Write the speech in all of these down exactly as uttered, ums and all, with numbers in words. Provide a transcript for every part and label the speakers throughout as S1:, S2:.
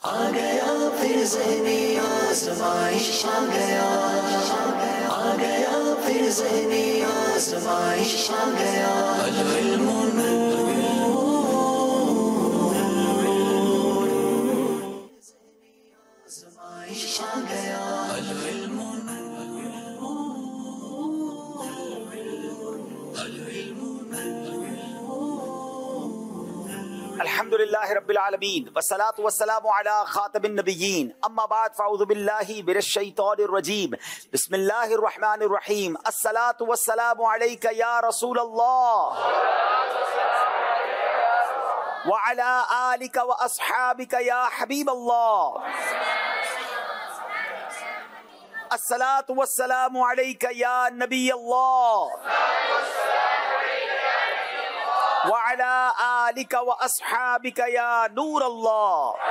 S1: آ گیا پھر ذہنی آزمائش آ گیا، آ گیا پھر ذہنی آزمائش آ گیا، العلم نور آزمائش آ گیا، العلم
S2: الحمد للہ رب العالمین والصلاة والسلام علی خاتم النبیین، اما بعد فاعوذ باللہ من الشیطان الرجیم، بسم اللہ الرحمن الرحیم، الصلاة والسلام علیک یا رسول اللہ وعلی آلک واصحابک یا حبیب اللہ، الصلاة والسلام علیک یا نبی اللہ وعلى آلك وأصحابك يا نور اللہ۔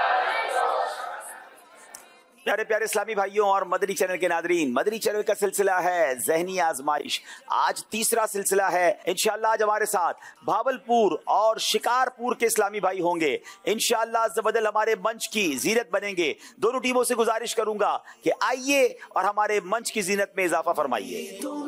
S2: پیارے پیارے اسلامی بھائیوں اور مدنی چینل کے ناظرین، مدنی چینل کا سلسلہ ہے ذہنی آزمائش، آج تیسرا سلسلہ ہے۔ انشاءاللہ آج ہمارے ساتھ بھاولپور اور شکارپور کے اسلامی بھائی ہوں گے، انشاءاللہ عز و جل ہمارے منچ کی زینت بنیں گے۔ دونوں ٹیموں سے گزارش کروں گا کہ آئیے اور ہمارے منچ کی زینت میں اضافہ فرمائیے۔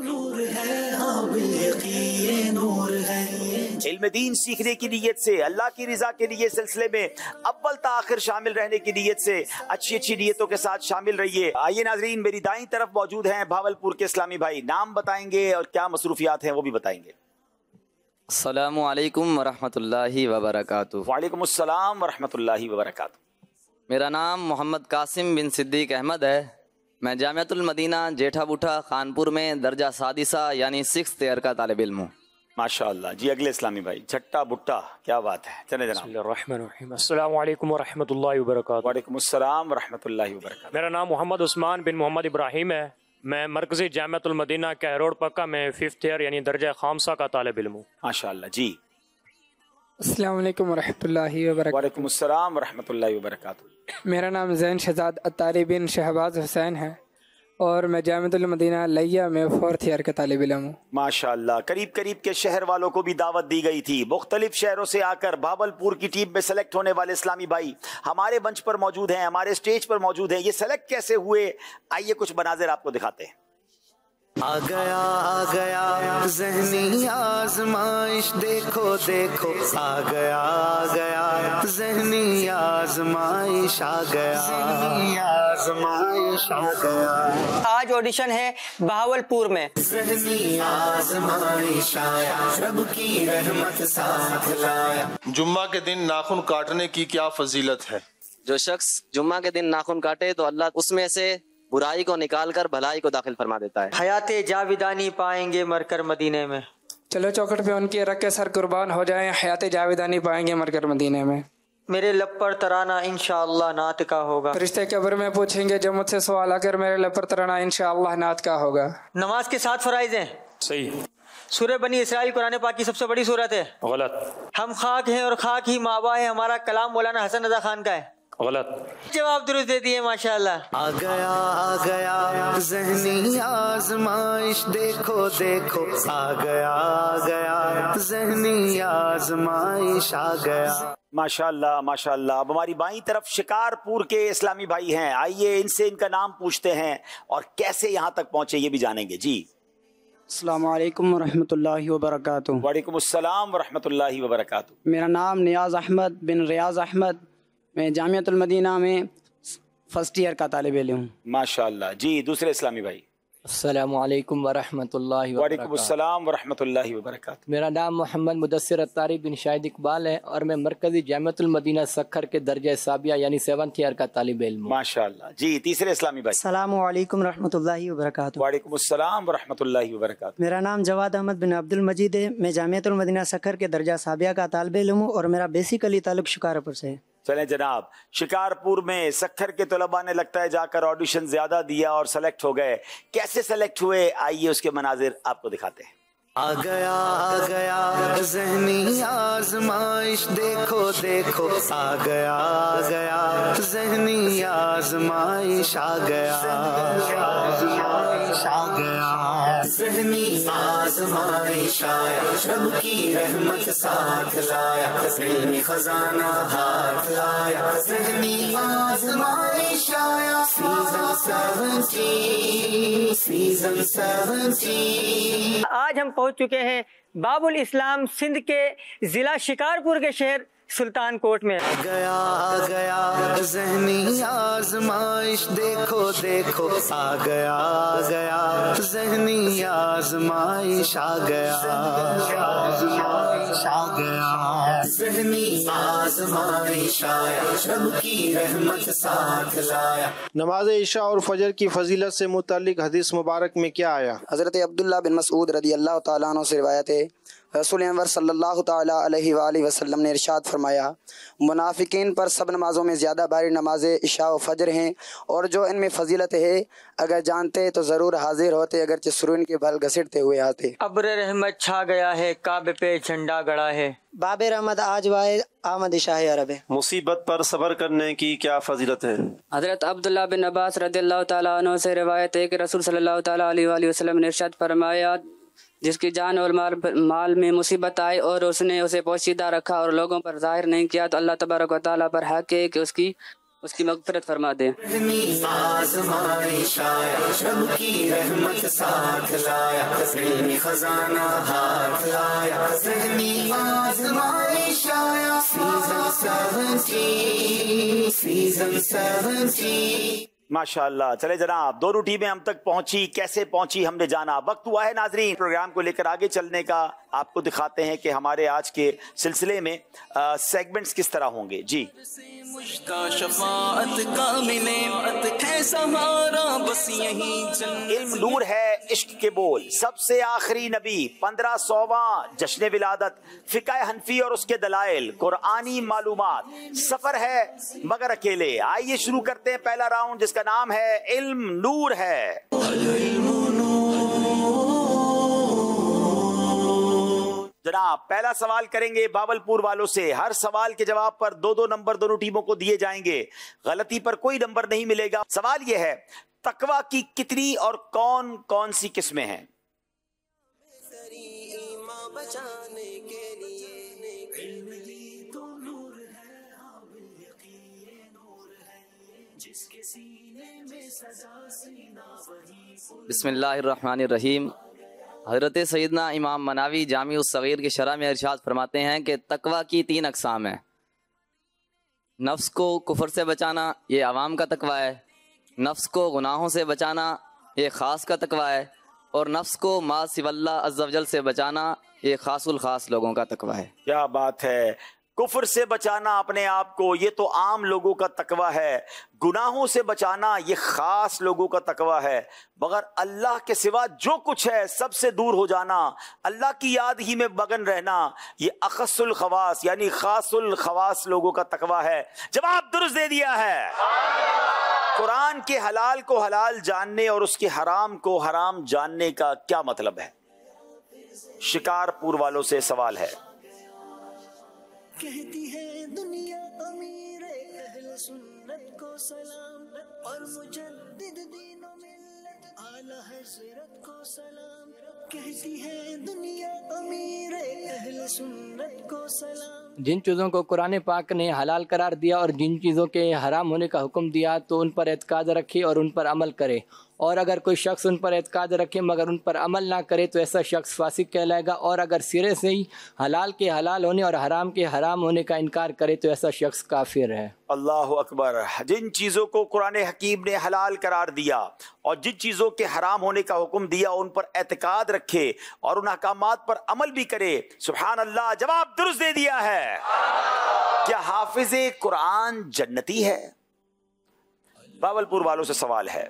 S2: علم دین سیکھنے کی نیت سے، اللہ کی رضا کے لیے سلسلے میں اول تا آخر شامل رہنے کی نیت سے اچھی اچھی نیتوں کے ساتھ شامل رہیے۔ آئیے ناظرین، میری دائیں طرف موجود ہیں بھاولپور کے اسلامی بھائی، نام بتائیں گے اور کیا مصروفیات ہیں وہ بھی بتائیں گے۔
S3: السلام علیکم ورحمۃ اللہ وبرکاتہ۔
S2: وعلیکم السلام ورحمۃ اللہ وبرکاتہ۔
S3: میرا نام محمد قاسم بن صدیق احمد ہے، میں جامعۃ المدینہ جیٹھا بوٹھا خانپور میں درجہ سادسہ یعنی سکس ایئر کا طالب علم ہوں۔
S2: ماشاء اللہ جی، اگلے اسلامی بھائی جھٹا بٹا، کیا بات ہے، چلے جناب۔
S4: بسم اللہ الرحمن الرحیم، السلام علیکم ورحمۃ اللہ وبرکاتہ۔
S2: وعلیکم السلام ورحمۃ اللہ وبرکاتہ۔
S4: میرا نام محمد عثمان بن محمد ابراہیم ہے، میں مرکزی جامعۃ المدینہ کہروڑ پکا میں ففتھ ایئر یعنی درجہ خامسہ کا طالب علم ہوں۔
S2: ماشاء اللہ جی۔
S5: السلام علیکم ورحمۃ اللہ وبرکاتہ۔
S2: وعلیکم السلام ورحمۃ اللہ وبرکاتہ۔
S5: میرا نام زین شہزاد اتاری بن شہباز حسین ہے اور میں جامعۃ المدینہ لیا میں فورتھ ایئر کا طالب علم ہوں۔
S2: ماشاء اللہ، قریب قریب کے شہر والوں کو بھی دعوت دی گئی تھی، مختلف شہروں سے آ کر بھاولپور کی ٹیم میں سلیکٹ ہونے والے اسلامی بھائی ہمارے منچ پر موجود ہیں، ہمارے اسٹیج پر موجود ہیں۔ یہ سلیکٹ کیسے ہوئے، آئیے کچھ مناظر آپ کو دکھاتے ہیں۔
S1: آ گیا آ گیا ذہنی آزمائش، دیکھو دیکھو آ گیا آ گیا ذہنی آزمائش، آ گیا ذہنی آزمائش آ گیا۔
S6: آج آڈیشن ہے بہاولپور میں،
S1: ذہنی آزمائش آیا، رب کی رحمت ساتھ لایا۔
S7: جمعہ کے دن ناخن کاٹنے کی کیا فضیلت ہے؟
S3: جو شخص جمعہ کے دن ناخن کاٹے تو اللہ اس میں سے برائی کو نکال کر بھلائی کو داخل فرما دیتا ہے۔
S6: حیات جاویدانی پائیں گے مر کر مدینے میں۔
S5: چلو چوکٹ پہ ان کے رکھ کے سر قربان ہو جائیں، حیات جاویدانی پائیں گے مر کر مدینے میں۔
S6: میرے لب پر ترانہ انشاءاللہ نعت کا ہوگا۔
S5: فرشتے قبر میں پوچھیں گے جو مجھ سے سوال آ کر میرے لب پر ترانہ انشاءاللہ نعت کا ہوگا۔
S6: نماز کے ساتھ فرائض ہیں۔
S4: صحیح۔
S6: سورہ بنی اسرائیل قرآن پاک کی سب سے بڑی سورت ہے۔
S4: غلط۔
S6: ہم خاک ہیں اور خاک ہی مابا ہے، ہمارا کلام مولانا حسن رضا خان کا ہے۔
S4: غلط۔
S6: جواب درست دے دیے ماشاءاللہ۔
S1: آ گیا آ گیا ذہنی آزمائش، دیکھو دیکھو آ گیا آ گیا ذہنی آزمائش، آ گیا۔
S2: ماشاء اللہ ماشاء اللہ۔ اب ہماری بائیں طرف شکارپور کے اسلامی بھائی ہیں، آئیے ان سے ان کا نام پوچھتے ہیں اور کیسے یہاں تک پہنچے یہ بھی جانیں گے۔ جی
S8: السلام علیکم ورحمۃ اللہ وبرکاتہ۔
S2: وعلیکم السلام ورحمۃ اللہ وبرکاتہ۔
S8: میرا نام نیاز احمد بن ریاض احمد، میں جامعۃ المدینہ میں فرسٹ ایئر کا طالب علم ہوں۔
S2: ماشاء اللہ جی۔ دوسرے اسلامی بھائی۔
S9: السلام علیکم ورحمۃ اللہ
S2: وعلیکم
S9: وبرکاتہ۔
S2: السلام ورحمۃ اللہ وبرکاتہ۔
S9: میرا نام محمد مدثر اتاری بن شاہد اقبال ہے اور میں مرکزی جامعۃ المدینہ سکھر کے درجہ سابعہ یعنی سیونتھ ایئر کا طالب علم ہوں۔
S2: ماشاء اللہ جی۔ تیسرے اسلامی بھائی۔
S8: السلام علیکم ورحمۃ اللہ وبرکاتہ۔
S2: وعلیکم السلام ورحمۃ اللہ وبرکاتہ۔
S8: میرا نام جواد احمد بن عبد المجید ہے، میں جامعۃ المدینہ سکھر کے درجہ سابعہ کا طالب علم ہوں اور میرا بیسیکلی تعلق شکارپور سے ہے۔
S2: چلیں جناب، شکارپور میں سکھر کے طلباء نے لگتا ہے جا کر آڈیشن زیادہ دیا اور سلیکٹ ہو گئے، کیسے سلیکٹ ہوئے آئیے اس کے مناظر آپ کو دکھاتے ہیں۔
S1: آ گیا آ گیا ذہنی آزمائش، دیکھو دیکھو آ گیا آ گیا ذہنی آزمائش آ گیا آزمائش آ گیا ذہنی آزمائش آیا رب کی رحمت ساتھ لایا ذہنی خزانہ ہاتھ لایا ذہنی آزمائش آیا سیزن سیونٹی سیزن سیونٹی
S6: آج ہم پہنچ چکے ہیں باب الاسلام سندھ کے ضلع شکارپور کے شہر سلطان کوٹ میں.
S1: گیا گیا ذہنی آزمائش دیکھو دیکھو آ گیا گیا ذہنی آزمائش آ گیا آزمائش آ گیا ذہنی آزمائش آیا رب کی رحمت ساتھ لایا.
S7: نماز عشاء اور فجر کی فضیلت سے متعلق حدیث مبارک میں کیا آیا؟
S10: حضرت عبداللہ بن مسعود رضی اللہ تعالیٰ عنہ سے روایت ہے، رسول انور صلی اللہ تعالیٰ علیہ وآلہ وسلم نے ارشاد فرمایا، منافقین پر سب نمازوں میں زیادہ بھاری نماز عشاء و فجر ہیں، اور جو ان میں فضیلت ہے اگر جانتے تو ضرور حاضر ہوتے، اگرچہ سرو ان کے بھل گھسیٹتے ہوئے آتے.
S6: ابر رحمت چھا گیا ہے، کعبے پہ جھنڈا گڑا ہے.
S8: باب رحمت آج وائے آمد شاہ عرب ہے.
S7: مصیبت پر صبر کرنے کی کیا فضیلت ہے؟
S11: حضرت عبداللہ بن عباس رضی اللہ تعالیٰ عنہ سے روایت ہے کہ رسول صلی اللہ تعالیٰ علیہ وآلہ وسلم نے ارشاد فرمایا، جس کی جان اور مال مال میں مصیبت آئی اور اس نے اسے پوشیدہ رکھا اور لوگوں پر ظاہر نہیں کیا، تو اللہ تبارک و تعالیٰ پر حق ہے کہ اس کی اس کی مغفرت فرما دے.
S1: آزمائش آیا رب کی رحمت ساتھ لایا ذہنی خزانہ ہاتھ لایا ذہنی آزمائش آیا سیزن سیونٹی سیزن سیونٹی.
S2: ماشاء اللہ. چلے جناب، دونوں ٹیمیں ہم تک پہنچی، کیسے پہنچی ہم نے جانا. وقت ہوا ہے ناظرین پروگرام کو لے کر آگے چلنے کا. آپ کو دکھاتے ہیں کہ ہمارے آج کے سلسلے میں سیگمنٹس کس طرح ہوں گے. جی علم نور ہے، عشق کے بول، سب سے آخری نبی، پندرہ سوواں جشن ولادت، فقہ حنفی اور اس کے دلائل، قرآنی معلومات، سفر ہے مگر اکیلے. آئیے شروع کرتے ہیں پہلا راؤنڈ جس کا نام ہے علم نور ہے. جناب پہلا سوال کریں گے باولپور والوں سے. ہر سوال کے جواب پر دو دو نمبر دونوں ٹیموں کو دیے جائیں گے، غلطی پر کوئی نمبر نہیں ملے گا. سوال یہ ہے، تقویٰ کی کتنی اور کون کون سی قسمیں ہیں؟
S3: بسم اللہ الرحمن الرحیم. حضرت سیدنا امام مناوی جامع الصغیر کی شرح میں ارشاد فرماتے ہیں کہ تقویٰ کی تین اقسام ہیں. نفس کو کفر سے بچانا یہ عوام کا تقویٰ ہے، نفس کو گناہوں سے بچانا یہ خاص کا تقویٰ ہے، اور نفس کو ما سوی اللہ عز و جل سے بچانا یہ خاص الخاص لوگوں کا تقویٰ ہے.
S2: کیا بات ہے. کفر سے بچانا اپنے آپ کو یہ تو عام لوگوں کا تقویٰ ہے، گناہوں سے بچانا یہ خاص لوگوں کا تقویٰ ہے. مگر اللہ کے سوا جو کچھ ہے سب سے دور ہو جانا، اللہ کی یاد ہی میں مگن رہنا، یہ اخص الخواص یعنی خاص الخواص لوگوں کا تقویٰ ہے. جواب درست دے دیا ہے. قرآن کے حلال کو حلال جاننے اور اس کے حرام کو حرام جاننے کا کیا مطلب ہے؟ شکارپور والوں سے سوال ہے.
S1: کہتی ہے دنیا امیر اہل سنت کو سلام اور مجدد دین و ملت اعلی حضرت کو سلام. کہتی ہے دنیا امیر اہل سنت کو سلام.
S9: جن چیزوں کو قرآن پاک نے حلال قرار دیا اور جن چیزوں کے حرام ہونے کا حکم دیا تو ان پر اعتقاد رکھے اور ان پر عمل کرے، اور اگر کوئی شخص ان پر اعتقاد رکھے مگر ان پر عمل نہ کرے تو ایسا شخص فاسق کہلائے گا، اور اگر سرے سے ہی حلال کے حلال ہونے اور حرام کے حرام ہونے کا انکار کرے تو ایسا شخص کافر ہے.
S2: اللہ اکبر. جن چیزوں کو قرآن حکیم نے حلال قرار دیا اور جن چیزوں کے حرام ہونے کا حکم دیا ان پر اعتقاد رکھے اور ان احکامات پر عمل بھی کرے. سبحان اللہ. جواب درست دے دیا ہے. کیا حافظ قرآن جنتی ہے؟ باولپور والوں سے سوال ہے.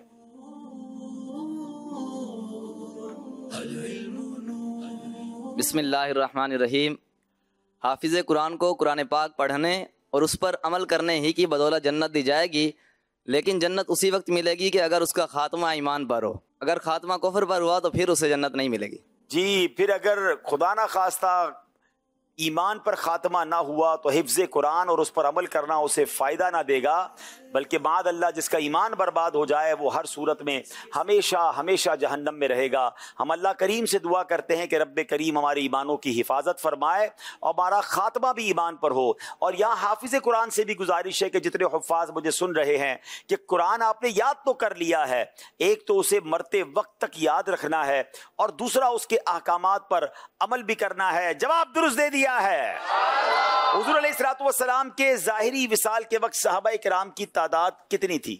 S3: بسم اللہ الرحمن الرحیم. حافظ قرآن کو قرآن پاک پڑھنے اور اس پر عمل کرنے ہی کی بدولت جنت دی جائے گی، لیکن جنت اسی وقت ملے گی کہ اگر اس کا خاتمہ ایمان پر ہو. اگر خاتمہ کفر پر ہوا تو پھر اسے جنت نہیں ملے گی.
S2: جی پھر اگر خدا نہ خواستہ ایمان پر خاتمہ نہ ہوا تو حفظ قرآن اور اس پر عمل کرنا اسے فائدہ نہ دے گا، بلکہ بعد اللہ جس کا ایمان برباد ہو جائے وہ ہر صورت میں ہمیشہ ہمیشہ جہنم میں رہے گا۔ ہم اللہ کریم سے دعا کرتے ہیں کہ رب کریم ہمارے ایمانوں کی حفاظت فرمائے اور ہمارا خاتمہ بھی ایمان پر ہو۔ اور یہاں حافظ قرآن سے بھی گزارش ہے کہ جتنے حفاظ مجھے سن رہے ہیں کہ قرآن آپ نے یاد تو کر لیا ہے، ایک تو اسے مرتے وقت تک یاد رکھنا ہے اور دوسرا اس کے احکامات پر عمل بھی کرنا ہے۔ جواب درست دے دیا ہے۔ حضور علیہ الصلوۃ والسلام کے ظاہری وصال کے وقت صحابہ کرام کی تعداد کتنی تھی؟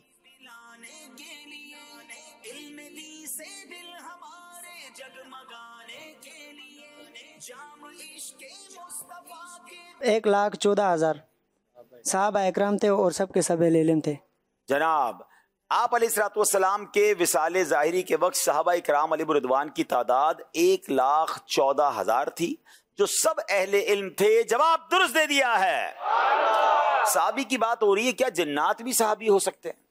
S8: ایک لاکھ چودہ ہزار صحابہ اکرام تھے اور سب کے سب اہل علم تھے۔
S2: جناب آپ علیہ الصلوۃ والسلام کے وصال ظاہری کے وقت صحابہ کرام علیہ رضوان کی تعداد ایک لاکھ چودہ ہزار تھی جو سب اہل علم تھے۔ جواب درست دے دیا ہے۔ صحابی کی بات ہو رہی ہے، کیا جنات بھی صحابی ہو سکتے ہیں؟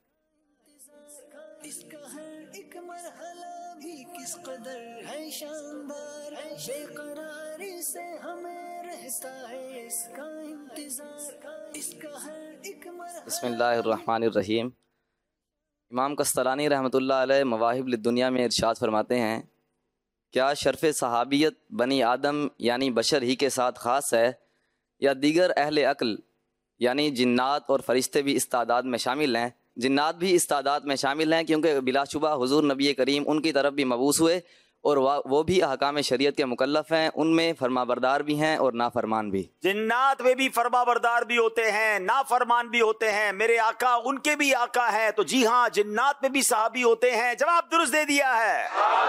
S1: اس کا ہر ایک مرحلہ بھی کس قدر ہے شاندار، بے قراری سے ہمیں رہتا ہے اس کا انتظار، اس کا ہر ایک مرحلہ۔
S3: بسم اللہ الرحمن الرحیم۔ امام قسطلانی رحمۃ اللہ علیہ مواہب للدنیا میں ارشاد فرماتے ہیں، کیا شرف صحابیت بنی آدم یعنی بشر ہی کے ساتھ خاص ہے یا دیگر اہل عقل یعنی جنات اور فرشتے بھی اس تعداد میں شامل ہیں؟ جنات بھی اس تعداد میں شامل ہیں کیونکہ بلا شبہ حضور نبی کریم ان کی طرف بھی مبعوث ہوئے اور وہ بھی احکام شریعت کے مکلف ہیں، ان میں فرما بردار بھی ہیں اور نافرمان بھی۔
S2: جنات میں بھی فرما بردار بھی ہوتے ہیں، نافرمان بھی ہوتے ہیں، میرے آقا ان کے بھی آقا ہیں، تو جی ہاں جنات میں بھی صحابی ہوتے ہیں۔ جواب درست دے دیا ہے۔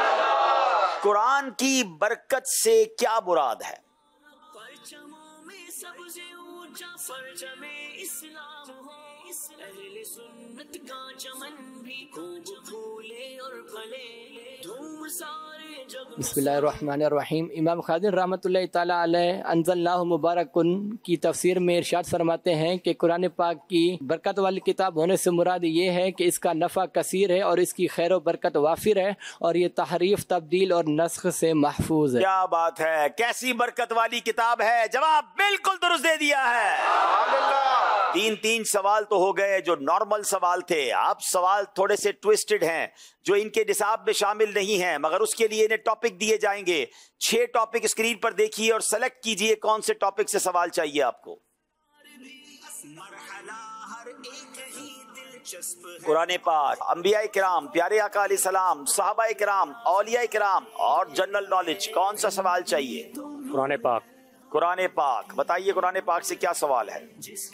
S2: قرآن کی برکت سے کیا مراد ہے؟
S1: پرچموں میں سب سے اونچا پرچم اسلام ہے، اہل سنت کا چمن بھی خوب پھولے اور پھلے، دھوم سارے جگ۔
S9: بسم اللہ الرحمن الرحیم۔ امام خازن رحمۃ اللہ تعالیٰ علیہ انزلناہ مبارکن کی تفسیر میں ارشاد فرماتے ہیں کہ قرآن پاک کی برکت والی کتاب ہونے سے مراد یہ ہے کہ اس کا نفع کثیر ہے اور اس کی خیر و برکت وافر ہے اور یہ تحریف، تبدیل اور نسخ سے محفوظ ہے۔
S2: کیا بات ہے، کیسی برکت والی کتاب ہے؟ جواب بالکل درست دے دیا ہے۔ تین تین سوال تو ہو گئے جو نارمل سوال تھے، اب سوال تھوڑے سے ٹویسٹڈ ہیں جو ان کے نصاب میں شامل نہیں ہیں، مگر اس کے لیے انہیں ٹاپک دیے جائیں گے۔ چھ ٹاپک اسکرین پر دیکھیے اور سلیکٹ کیجئے کون سے ٹاپک سے سوال چاہیے آپ کو۔ قرآن پاک، انبیاء کرام، پیارے آقا علیہ السلام، صحابہ کرام، اولیاء کرام اور جنرل نالج، کون سا سوال چاہیے؟
S4: قرآن پاک۔
S2: قرآن پاک، بتائیے قرآن پاک سے کیا سوال ہے؟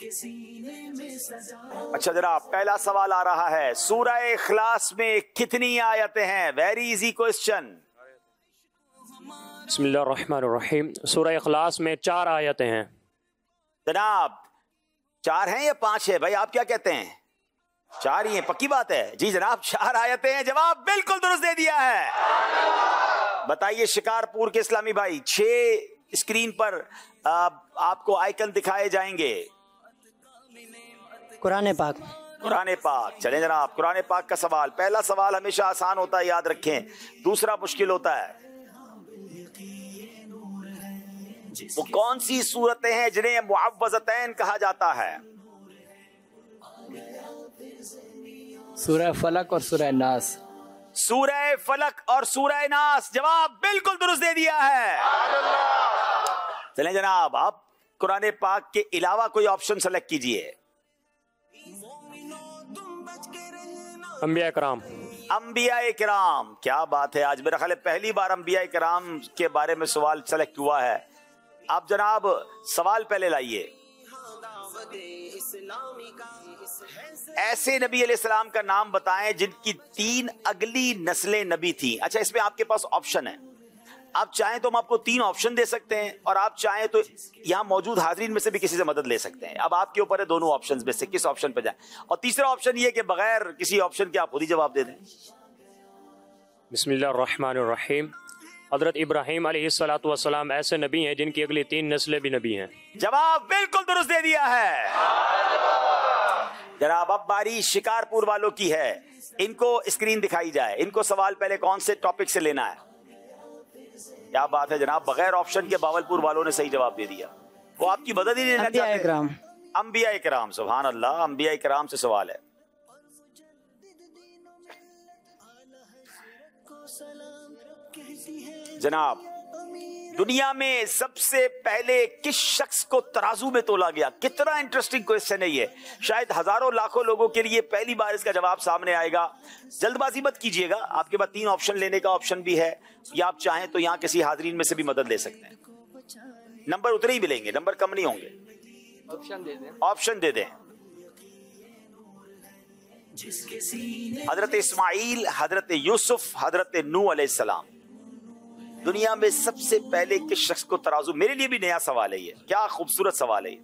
S2: اچھا جناب، پہلا سوال آ رہا ہے، سورہ اخلاص میں کتنی آیتیں ہیں؟ Very easy question.
S4: بسم اللہ الرحمن الرحیم۔ سورہ اخلاص میں چار آیتیں ہیں۔
S2: جناب چار ہیں یا پانچ ہے؟ بھائی آپ کیا کہتے ہیں؟ چار ہی ہیں، پکی بات ہے؟ جی جناب چار آیتیں ہیں، جواب بالکل درست دے دیا ہے۔ بتائیے شکارپور کے اسلامی بھائی، چھ اسکرین پر آپ کو آئیکن دکھائے جائیں گے۔
S8: قرآن پاک۔
S2: قرآن پاک، چلیں جناب قرآن پاک کا سوال۔ پہلا سوال ہمیشہ آسان ہوتا ہے، یاد رکھیں، دوسرا مشکل ہوتا ہے۔ وہ کون سی صورتیں ہیں جنہیں معوذتین کہا جاتا ہے؟
S9: سورہ فلق اور سورہ ناس۔
S2: سورہ فلق اور سورہ ناس، جواب بالکل درست دے دیا ہے۔ چلیں جناب آپ قرآن پاک کے علاوہ کوئی آپشن سلیکٹ کیجئے۔
S4: انبیاء کرام۔
S2: انبیاء کرام، کیا بات ہے، آج میرا خیال ہے پہلی بار انبیاء کرام کے بارے میں سوال سلیکٹ ہوا ہے۔ آپ جناب سوال پہلے لائیے۔ ایسے نبی علیہ السلام کا نام بتائیں جن کی تین اگلی نسلیں نبی تھیں۔ اچھا اس میں آپ کے پاس آپشن ہے، آپ چاہیں تو ہم آپ کو تین آپشن دے سکتے ہیں اور آپ چاہیں تو یہاں موجود حاضرین میں سے بھی کسی سے مدد لے سکتے ہیں۔ اب آپ کے اوپر ہے دونوں آپشن میں سے کس آپشن پہ جائیں، اور تیسرا آپشن یہ کہ بغیر کسی آپشن کے آپ خود ہی جواب دے دیں۔
S4: بسم اللہ الرحمن الرحیم۔ حضرت ابراہیم علیہ الصلوۃ والسلام ایسے نبی ہیں جن کی اگلی تین نسلیں بھی نبی ہیں۔
S2: جواب بالکل درست دے دیا ہے۔ جناب اب باری شکارپور والوں کی ہے، ان کو اسکرین دکھائی جائے، ان کو سوال پہلے کون سے ٹاپک سے لینا ہے؟ کیا بات ہے جناب, بغیر آپشن کے باولپور والوں نے صحیح جواب دے دیا. وہ آپ کی مدد ہی نہیں لینا
S8: انبیاء
S2: چاہتے.
S8: اکرام.
S2: انبیاء کرام, سبحان اللہ, انبیاء کرام سے سوال ہے. جناب دنیا میں سب سے پہلے کس شخص کو ترازو میں تولا گیا؟ کتنا انٹرسٹنگ کوئسچن ہے یہ, شاید ہزاروں لاکھوں لوگوں کے لیے پہلی بار اس کا جواب سامنے آئے گا. جلد بازی مت کیجئے گا, آپ کے پاس تین آپشن لینے کا آپشن بھی ہے, یا آپ چاہیں تو یہاں کسی حاضرین میں سے بھی مدد لے سکتے ہیں. نمبر اتنے ہی ملیں گے, نمبر کم نہیں ہوں گے.
S9: آپشن دے دیں.
S2: آپشن دے دیں. حضرت اسماعیل, حضرت یوسف, حضرت نوح علیہ السلام. دنیا میں سب سے پہلے کس شخص کو ترازو, میرے لیے بھی نیا سوال ہے یہ, کیا خوبصورت سوال ہے یہ.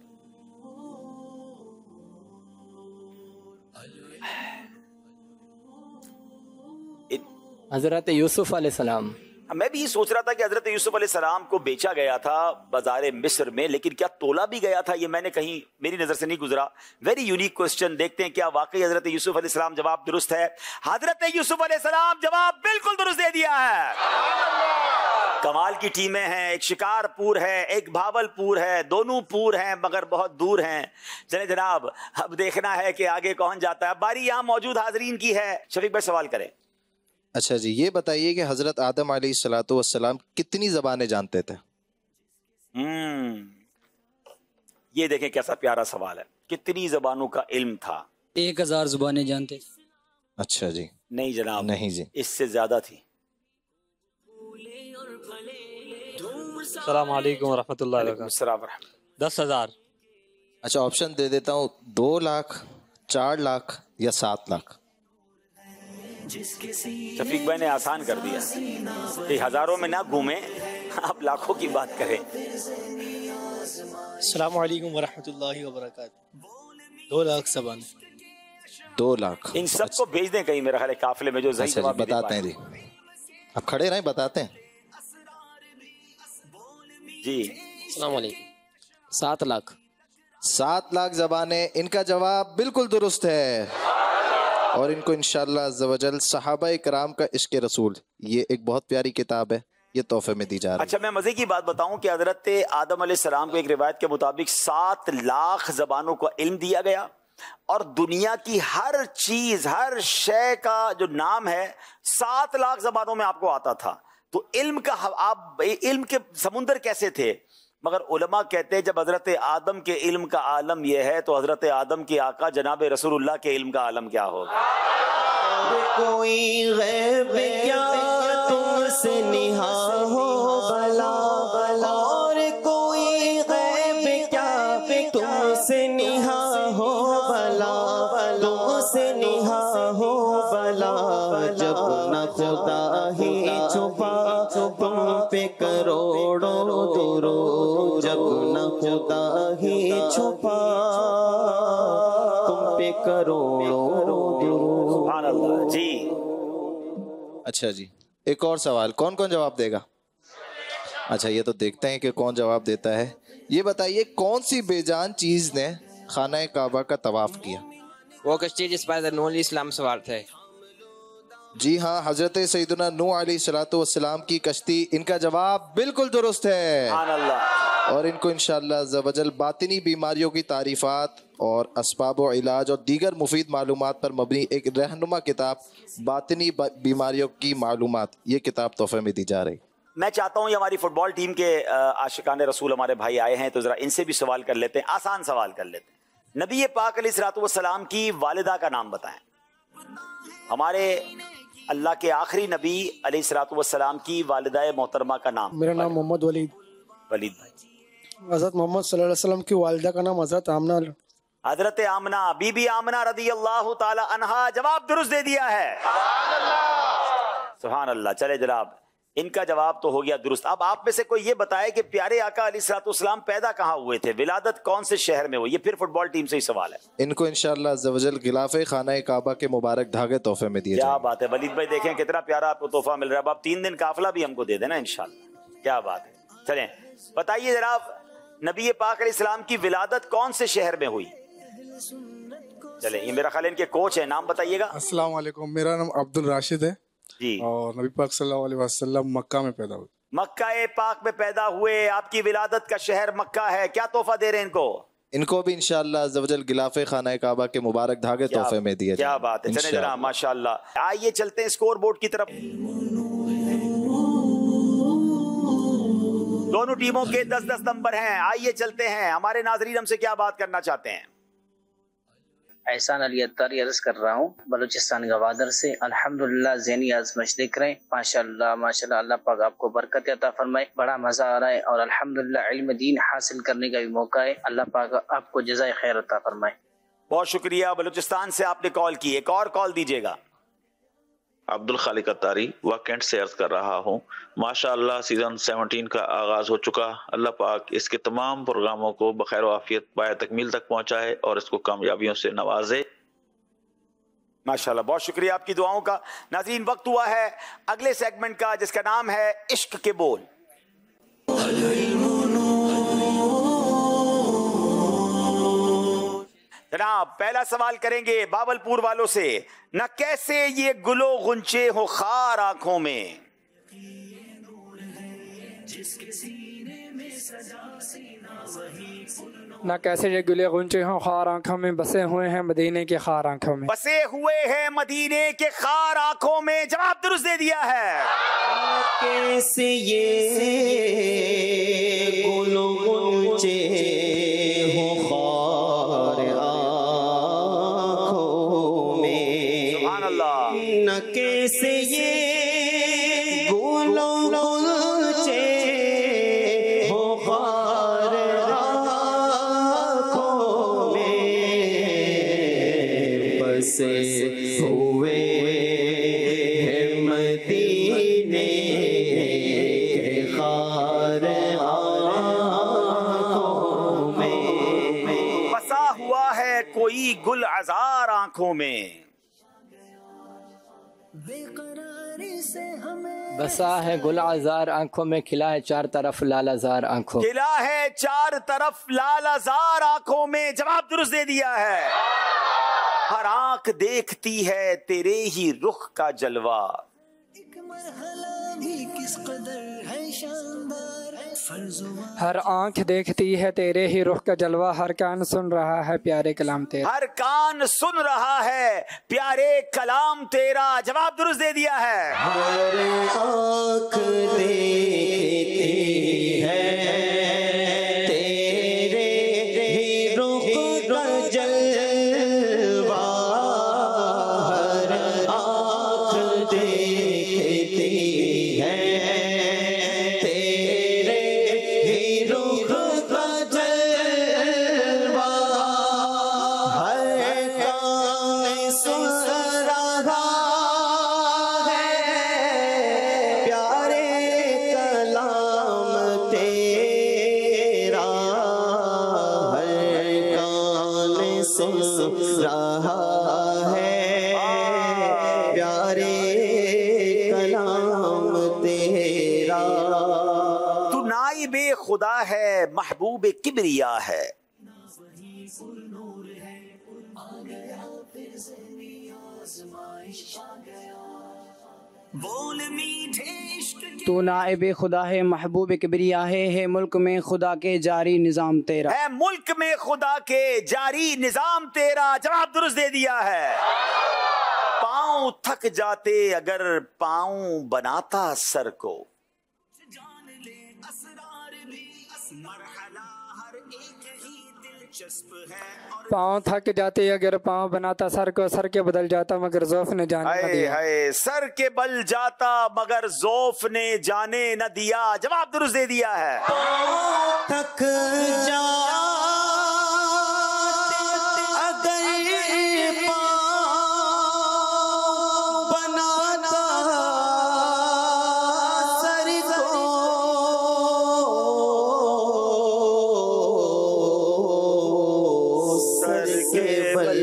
S9: حضرت یوسف علیہ السلام.
S2: میں بھی یہ سوچ رہا تھا کہ حضرت یوسف علیہ السلام کو بیچا گیا تھا بازار مصر میں, لیکن کیا تولا بھی گیا تھا, یہ میں نے کہیں میری نظر سے نہیں گزرا. ویری یونیک کوسچن, دیکھتے ہیں کیا واقعی حضرت یوسف علیہ السلام جواب درست ہے. حضرت یوسف علیہ السلام جواب بالکل درست دے دیا ہے. کمال کی ٹیمیں ہیں, ایک شکار پور ہے, ایک بھاول پور ہے, دونوں پور ہیں مگر بہت دور ہیں. چلے جناب, اب دیکھنا ہے کہ آگے کون جاتا ہے. باری یہاں موجود حاضرین کی ہے. شفیق بھائی سوال کریں.
S12: اچھا جی, یہ بتائیے کہ حضرت آدم علیہ الصلوۃ والسلام کتنی زبانیں جانتے تھے؟
S2: ہم یہ دیکھیں کیسا پیارا سوال ہے. کتنی زبانوں کا علم تھا؟
S13: ایک ہزار زبانیں جانتے.
S12: اچھا جی.
S2: نہیں جناب,
S12: نہیں جی,
S2: اس سے زیادہ تھی.
S14: السلام علیکم ورحمۃ اللہ وبرکاتہ.
S2: السلام ورحمۃ.
S14: دس ہزار.
S12: اچھا آپشن دے دیتا ہوں, دو لاکھ, چار لاکھ یا سات لاکھ.
S2: شفیق بھائی نے آسان کر دیا, کہ ہزاروں میں نہ گھومیں, آپ لاکھوں کی بات کریں.
S7: السلام علیکم ورحمۃ اللہ وبرکاتہ. دو لاکھ زبان.
S12: دو لاکھ.
S2: ان سب کو بھیج دیں کہیں, میرا خیال ہے قافلے میں جو صحیح
S12: اچھا
S2: جواب
S12: جی, بتاتے ہیں جی, اب کھڑے رہیں بتاتے ہیں.
S2: جی
S13: السلام علیکم. سات لاکھ.
S12: سات لاکھ زبانیں, ان کا جواب بالکل درست ہے. اور ان کو انشاءاللہ عز و جل صحابہ کرام کا عشق رسول, یہ ایک بہت پیاری کتاب ہے, یہ تحفے میں دی جا رہی ہے.
S2: اچھا میں مزے کی بات بتاؤں کہ حضرت آدم علیہ السلام کو ایک روایت کے مطابق سات لاکھ زبانوں کا علم دیا گیا, اور دنیا کی ہر چیز, ہر شے کا جو نام ہے سات لاکھ زبانوں میں آپ کو آتا تھا. تو علم کا, آپ علم کے سمندر کیسے تھے؟ مگر علماء کہتے ہیں جب حضرت آدم کے علم کا عالم یہ ہے تو حضرت آدم کے آقا جناب رسول اللہ کے علم کا عالم کیا ہوگا؟
S1: کوئی غیب کیا تم سے نہا ہو بلا, اور کوئی غیب کیا تم سے نہا ہو بلا, تم سے نہا ہو بلا. جب نہ خدا ہی چھپا تم پہ کروڑوں درود, جب نہ خدا ہی چھپا تم پہ کروڑوں درود.
S2: سبحان اللہ. جی
S12: اچھا جی, ایک اور سوال, کون کون جواب دے گا؟ اچھا یہ تو دیکھتے ہیں کہ کون جواب دیتا ہے. یہ بتائیے کون سی بے جان چیز نے خانہ کعبہ کا طواف کیا؟
S13: وہ کشتی جس پر نوح علیہ السلام سوار تھے.
S12: جی ہاں, حضرت سیدنا نوح علیہ الصلوۃ والسلام کی کشتی. ان کا جواب بالکل درست ہے.
S2: سبحان اللہ.
S12: اور ان کو انشاءاللہ عز و جل باطنی بیماریوں کی تعریفات اور اسباب و علاج اور دیگر مفید معلومات پر مبنی ایک رہنما کتاب باطنی بیماریوں کی معلومات, یہ کتاب تحفے میں دی جا رہی.
S2: میں چاہتا ہوں یہ ہماری فٹ بال ٹیم کے عاشقان رسول ہمارے بھائی آئے ہیں, تو ذرا ان سے بھی سوال کر لیتے ہیں, آسان سوال کر لیتے ہیں. نبی پاک علیہ الصلوۃ والسلام کی والدہ کا نام بتائیں. ہمارے اللہ کے آخری نبی علیہ الصلوۃ والسلام کی والدہ محترمہ کا نام.
S15: میرا نام محمد ولید.
S2: ولید بھائی.
S15: حضرت محمد صلی اللہ علیہ وسلم کی والدہ کا نام حضرت آمنہ.
S2: حضرت آمنہ, بی بی آمنہ رضی اللہ تعالی عنہا. جواب درست دے دیا ہے. سبحان اللہ. چلے جناب, ان کا جواب تو ہو گیا درست. اب آپ میں سے کوئی یہ بتائے کہ پیارے آقا علیہ الصلوۃ والسلام پیدا کہاں ہوئے تھے, ولادت کون سے شہر میں ہوئی؟ یہ پھر فٹ بال ٹیم سے ہی سوال ہے.
S12: ان کو انشاءاللہ عز و جل غلاف خانہ کعبہ کے مبارک دھاگے تحفے میں دیے جائیں.
S2: کیا بات ہے ولید بھائی, دیکھیں کتنا پیارا آپ کو تحفہ مل رہا ہے. اب آپ تین دن قافلہ بھی ہم کو دے دینا انشاءاللہ. کیا بات ہے. چلیں بتائیے جناب, نبی پاک علیہ السلام کی ولادت کون سے شہر میں ہوئی؟ چلیں یہ میرا خیال ان کے کوچ ہیں, نام بتائیے گا.
S15: السلام علیکم, میرا نام عبد الراشد ہے
S2: جی,
S15: اور نبی پاک صلی اللہ علیہ وسلم مکہ میں پیدا ہوئے.
S2: مکہ پاک میں پیدا ہوئے، آپ کی ولادت کا شہر مکہ ہے، کیا تحفہ دے رہے ہیں ان کو؟
S12: ان کو بھی انشاءاللہ عز و جل غلاف خانہ کعبہ کے مبارک دھاگے تحفے میں دیے جائیں۔
S2: کیا بات ہے، چلیں جناب ماشاءاللہ۔ آئیے چلتے ہیں اسکور بورڈ کی طرف۔ دونوں ٹیموں کے دس دس نمبر ہیں، آئیے چلتے ہیں، ہمارے ناظرین ہم سے کیا بات کرنا چاہتے ہیں؟
S14: احسان علی اتاری عرض کر رہا ہوں بلوچستان گوادر سے۔ الحمدللہ ذہنی آزمائش دیکھ رہے ہیں، ماشاءاللہ ماشاءاللہ، اللہ پاک آپ کو برکت عطا فرمائے، بڑا مزہ آ رہا ہے، اور الحمدللہ علم دین حاصل کرنے کا بھی موقع ہے، اللہ پاک آپ کو جزائے خیر عطا فرمائے۔
S2: بہت شکریہ، بلوچستان سے آپ نے کال کی، ایک اور کال دیجیے گا۔
S16: عبد الخالق اتاری واکینٹ سے عرض کر رہا ہوں، ماشاءاللہ سیزن سیونٹین کا آغاز ہو چکا، اللہ پاک اس کے تمام پروگراموں کو بخیر و عافیت پائے تکمیل تک پہنچائے اور اس کو کامیابیوں سے نوازے۔
S2: ماشاءاللہ، بہت شکریہ آپ کی دعاؤں کا۔ ناظرین، وقت ہوا ہے اگلے سیگمنٹ کا جس کا نام ہے عشق کے بول۔ جناب پہلا سوال کریں گے باول پور والوں سے، نہ کیسے یہ گلو غنچے ہو خار آنکھوں میں،
S5: نہ کیسے یہ گلے غنچے ہوں خار آنکھوں میں، بسے ہوئے ہیں مدینے کے خار آنکھوں میں،
S2: بسے ہوئے ہیں مدینے کے خار آنکھوں میں۔ جواب درست دے دیا ہے۔
S1: کیسے یہ گل غنچے ہوں خار آنکھوں میں،
S2: سبحان اللہ،
S1: نہ کیسے یہ گل غنچے ہوں خار آنکھوں میں، بسے ہوئے ہیں مدینے کے خار آنکھوں میں،
S2: بسا ہوا ہے کوئی گل عذار آنکھوں میں،
S9: بسا ہے گل آزار آنکھوں میں، کھلا ہے چار طرف لال آزار آنکھوں،
S2: کھلا ہے چار طرف لال آزار آنکھوں میں۔ جواب درست دے دیا ہے۔ ہر آنکھ دیکھتی ہے تیرے ہی رخ کا جلوہ،
S1: ایک مرحلہ بھی کس قدر ہے شاندار، فرض
S5: ہر آنکھ دیکھتی ہے تیرے ہی رخ کا جلوہ، ہر کان سن رہا ہے پیارے کلام تیرا،
S2: ہر کان سن رہا ہے پیارے کلام تیرا۔ جواب درست دے دیا ہے۔
S1: ہر آنکھ دیکھتی ہے تیرے ہی رخ کا جلوہ، ہر آنکھ دیکھتی ہے تیرے ہی رخ کا جلوہ، ہر کان سن رہا ہے پیارے کلام تیرا، ہر کان سن رہا ہے پیارے کلام تیرا۔
S2: تو نائب خدا ہے محبوب کبریا ہے،
S1: بول میٹھے عشق
S8: تو نائب خدا ہے محبوب کبریا ہے، ہے ملک میں خدا کے جاری نظام تیرا،
S2: ہے ملک میں خدا کے جاری نظام تیرا۔ جواب درست دے دیا ہے۔ پاؤں تھک جاتے اگر پاؤں بناتا سر کو،
S5: پاؤں تھک جاتے اگر پاؤں بناتا سر کو، سر کے بدل جاتا مگر ذوف نے جانے نہ
S2: ہائے
S5: دیا،
S2: ہائے سر کے بل جاتا مگر ذوف نے جانے نہ دیا۔ جواب درست دے دیا ہے۔
S1: تھک جا اگر پاؤں بناتا سر کو، سر کے بل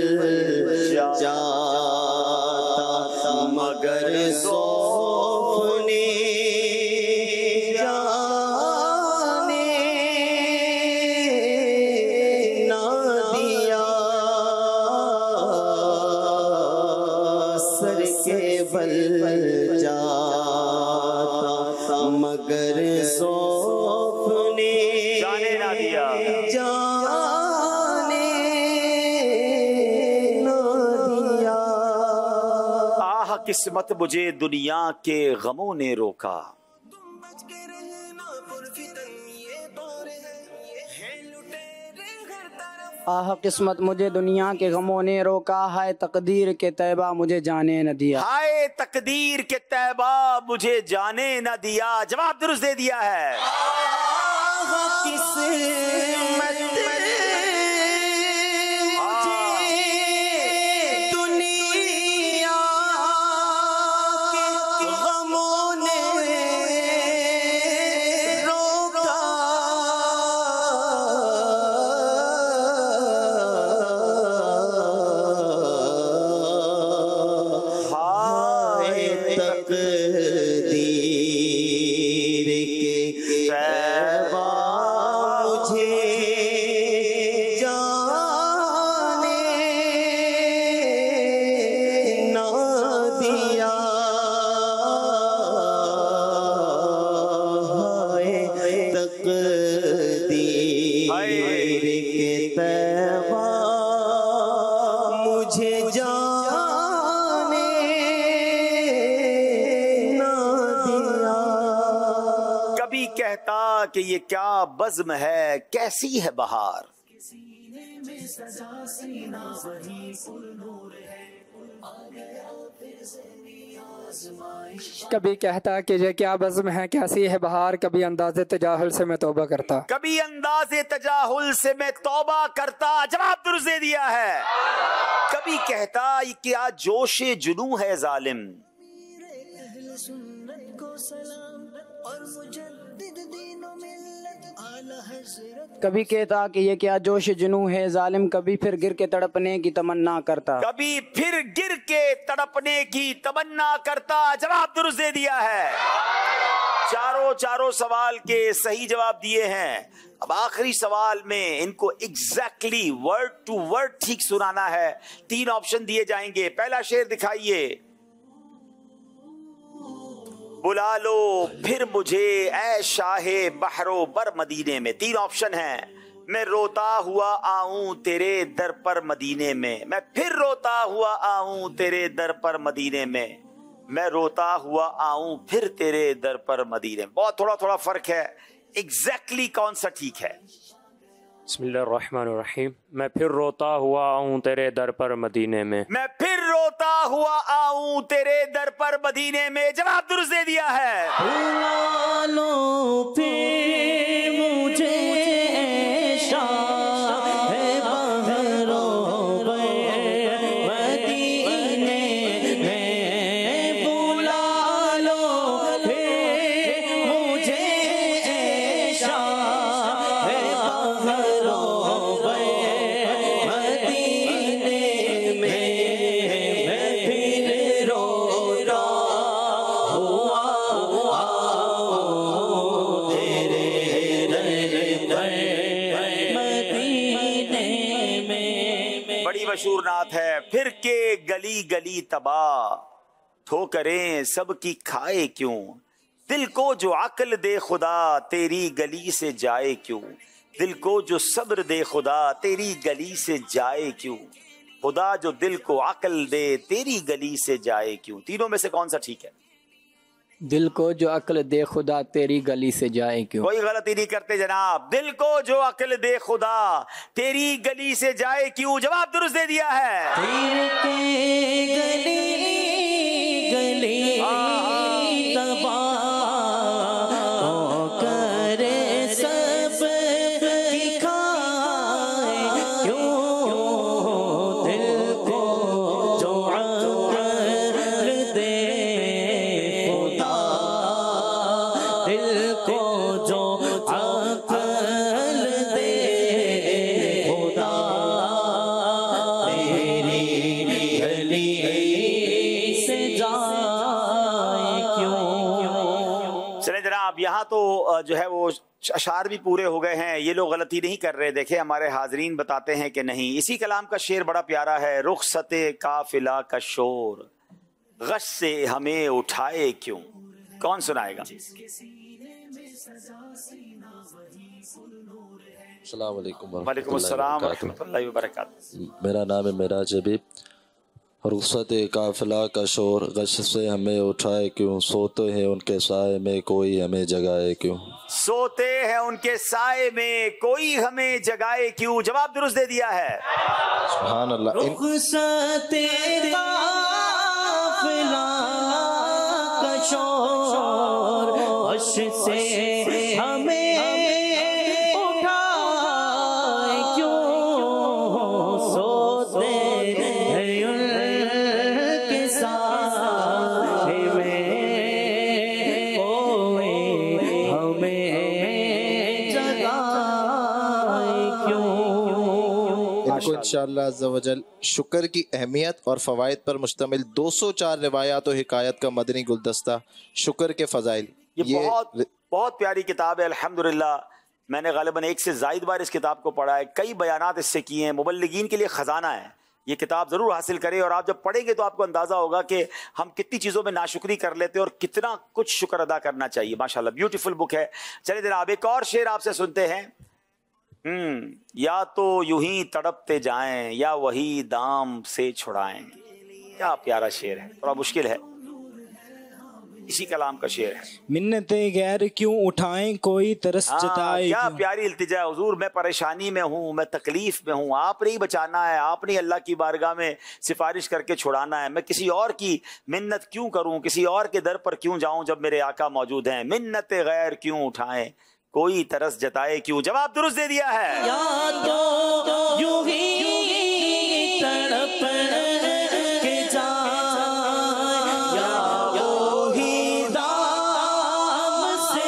S1: جاتا مگر ذوف نے جانے نہ دیا، سر کے بل جاتا مگر
S2: किस्मत मुझे दुनिया के गमों ने रोका।
S10: आह किस्मत मुझे दुनिया के गमों ने रोका, हाय तकदीर के तैबा मुझे जाने न दिया।
S2: हाय तकदीर के तैबा मुझे जाने न दिया। जवाब दुरुस्त दे दिया है। किस्मत कि ये क्या बज़्म है, कैसी है बहार।
S5: कभी कहता कि ये क्या बज़्म है, कैसी है बहार। कभी अंदाज़े तजाहुल से मैं तौबा करता।
S2: कभी अंदाज़े तजाहुल से मैं तौबा करता। जवाब दुरुस्त दे दिया है। कभी कहता ये क्या जोशे जुनू है जालिम।
S10: कभी कहता कि ये क्या जोश जुनू है जालिम, कभी फिर गिर के तड़पने की तमन्ना करता।
S2: कभी फिर गिर के तड़पने की तमन्ना करता। जवाब दुरुस्त दे दिया है। चारों चारों सवाल के सही जवाब दिए हैं। अब आखिरी सवाल में इनको एग्जैक्टली वर्ड टू वर्ड ठीक सुनाना है। तीन ऑप्शन दिए जाएंगे। पहला शेर दिखाइए। बुला लो फिर मुझे ऐ शाहे बहरो बर मदीने में। तीन ऑप्शन हैं। मैं रोता हुआ आऊं तेरे दर पर मदीने में। मैं फिर रोता हुआ आऊं तेरे दर पर मदीने में। मैं रोता हुआ आऊं फिर तेरे दर पर मदीने में। बहुत थोड़ा थोड़ा फर्क है। एग्जैक्टली कौन सा ठीक है?
S4: बिस्मिल्लाहिर्रहमानिर्रहीम। मैं फिर रोता हुआ आऊं तेरे दर पर मदीने में।
S2: मैं फिर रोता हुआ आऊं तेरे दर पर मदीने में। जवाब दुरुस्त दे दिया है।
S1: बुला लो फिर मुझे
S2: मशहूर नात है। फिर के गली गली तबाह ठोकरें सबकी खाए क्यों। दिल को जो अक्ल दे खुदा तेरी गली से जाए क्यों। दिल को जो सब्र दे खुदा तेरी गली से जाए क्यों। खुदा जो दिल को अक्ल दे तेरी गली से जाए क्यों। तीनों में से कौन सा ठीक है?
S9: दिल को जो अक्ल दे खुदा तेरी गली से जाए क्यों।
S2: कोई गलती नहीं करते जनाब। दिल को जो अक्ल दे खुदा तेरी गली से जाए क्यों। जवाब दुरुस्त दे दिया है।
S1: फिर के गली गली तबाह करे सब की खाए क्यों। दिल को जो अक्ल दे
S2: यहाँ तो जो है वो अशार भी पूरे हो गए हैं। ये लोग गलती नहीं कर रहे। देखे हमारे हाजरीन बताते हैं कि नहीं। इसी कलाम का शेर बड़ा प्यारा है। रुखसते काफिला का शोर गश से हमें उठाए क्यों। कौन सुनाएगा?
S17: अस्सलाम वालेकुम
S2: वालेकुम अस्सलाम व रहमतुल्लाहि व बरकातहू।
S17: मेरा नाम है मेराज हबीब।
S12: رخصت قافلہ کا شور غش سے ہمیں اٹھائے کیوں، سوتے ہیں ان کے سائے میں کوئی ہمیں جگائے کیوں،
S2: سوتے ہیں ان کے سائے میں کوئی ہمیں جگائے کیوں. جواب درست دے دیا ہے.
S12: سبحان اللہ.
S1: رخصت قافلہ کا شور غش سے ہمیں اٹھائے کیوں، سوتے ہیں ان کے سائے میں کوئی ہمیں جگائے کیوں.
S12: ان کو انشاءاللہ عز و جل شکر کی اہمیت اور فوائد پر مشتمل دو سو چار روایات و حکایت کا مدنی گلدستہ شکر کے فضائل.
S2: یہ بہت بہت پیاری کتاب ہے الحمدللہ. میں نے غالباً ایک سے زائد بار اس کتاب کو پڑھا ہے، کئی بیانات اس سے کیے ہیں. مبلغین کے لیے خزانہ ہے. یہ کتاب ضرور حاصل کریں اور آپ جب پڑھیں گے تو آپ کو اندازہ ہوگا کہ ہم کتنی چیزوں میں ناشکری کر لیتے ہیں اور کتنا کچھ شکر ادا کرنا چاہیے. ماشاءاللہ بیوٹیفل بک ہے. چلے جناب ایک اور شعر آپ سے سنتے ہیں. ہم یا تو یوں ہی تڑپتے جائیں یا وہی دام سے چھڑائیں. کیا پیارا شعر ہے، تھوڑا مشکل ہے، اسی کلام کا شعر ہے.
S17: منتیں غیر کیوں اٹھائیں کوئی ترس جتائے
S2: کیا
S17: کیوں.
S2: پیاری التجا ہے. حضور میں پریشانی میں ہوں، میں تکلیف میں ہوں، آپ نے ہی بچانا ہے، آپ نے اللہ کی بارگاہ میں سفارش کر کے چھڑانا ہے. میں کسی اور کی منت کیوں کروں، کسی اور کے در پر کیوں جاؤں جب میرے آقا موجود ہیں. منت غیر کیوں اٹھائیں کوئی ترس جتائے کیوں. جواب درست دے دیا ہے.
S1: یا تو یوں ہی تڑپ کے جائیں یا وہی دام سے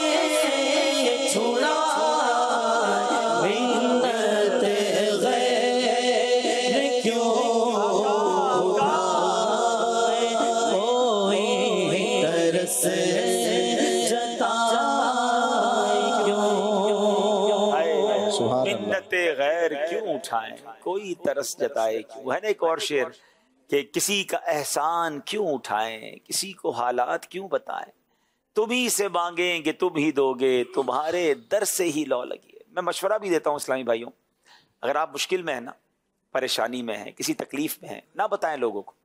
S1: چھڑائیں. منت غیر کیوں اٹھائیں کوئی ترس
S2: منت غیر کیوں اٹھائیں کوئی ترس جتائے کیوں. ہے نا ایک اور شعر کہ کسی کا احسان کیوں اٹھائیں، کسی کو حالات کیوں بتائیں، تم ہی سے مانگیں گے تم ہی دو گے، تمہارے در سے ہی لو لگی. میں مشورہ بھی دیتا ہوں اسلامی بھائیوں، اگر آپ مشکل میں ہیں نا، پریشانی میں ہیں، کسی تکلیف میں ہیں، نہ بتائیں لوگوں کو.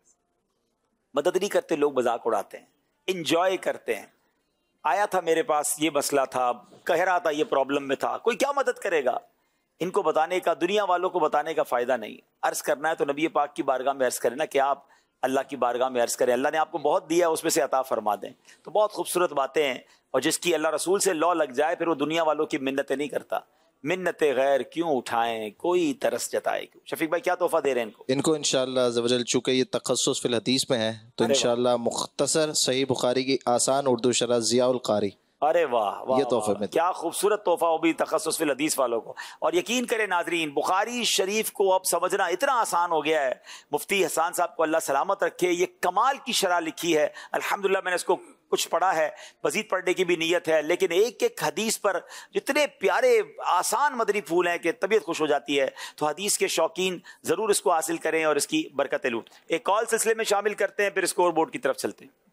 S2: مدد نہیں کرتے لوگ، مذاق اڑاتے ہیں، انجوائے کرتے ہیں. آیا تھا میرے پاس یہ مسئلہ تھا، کہہ رہا تھا یہ پرابلم میں تھا، کوئی کیا مدد کرے گا. ان کو بتانے کا، دنیا والوں کو بتانے کا فائدہ نہیں. عرض کرنا ہے تو نبی پاک کی بارگاہ میں عرض کریں نا کہ آپ اللہ کی بارگاہ میں عرض کریں، اللہ نے آپ کو بہت دیا ہے اس میں سے عطا فرما دیں. تو بہت خوبصورت باتیں ہیں، اور جس کی اللہ رسول سے لو لگ جائے پھر وہ دنیا والوں کی منتیں نہیں کرتا. منت غیر کیوں اٹھائیں کوئی ترس جتائے کیوں. شفیق بھائی کیا تحفہ دے رہے ہیں ان کو؟
S12: ان کو انشاءاللہ عز و جل چونکہ یہ تخصص فی الحدیث میں ہے تو انشاءاللہ مختصر صحیح بخاری کی آسان اردو شرح ضیاء القاری.
S2: ارے واہ واہ
S12: یہ تحفے میں
S2: کیا خوبصورت تحفہ ہو بھی تخصص فی الحدیث والوں کو. اور یقین کریں ناظرین، بخاری شریف کو اب سمجھنا اتنا آسان ہو گیا ہے. مفتی حسان صاحب کو اللہ سلامت رکھے، یہ کمال کی شرح لکھی ہے الحمدللہ. میں نے اس کو کچھ پڑھا ہے، مزید پڑھنے کی بھی نیت ہے، لیکن ایک ایک حدیث پر جتنے پیارے آسان مدنی پھول ہیں کہ طبیعت خوش ہو جاتی ہے. تو حدیث کے شوقین ضرور اس کو حاصل کریں اور اس کی برکتیں لوٹ. ایک کال سلسلے میں شامل کرتے ہیں، پھر اسکور بورڈ کی طرف چلتے ہیں.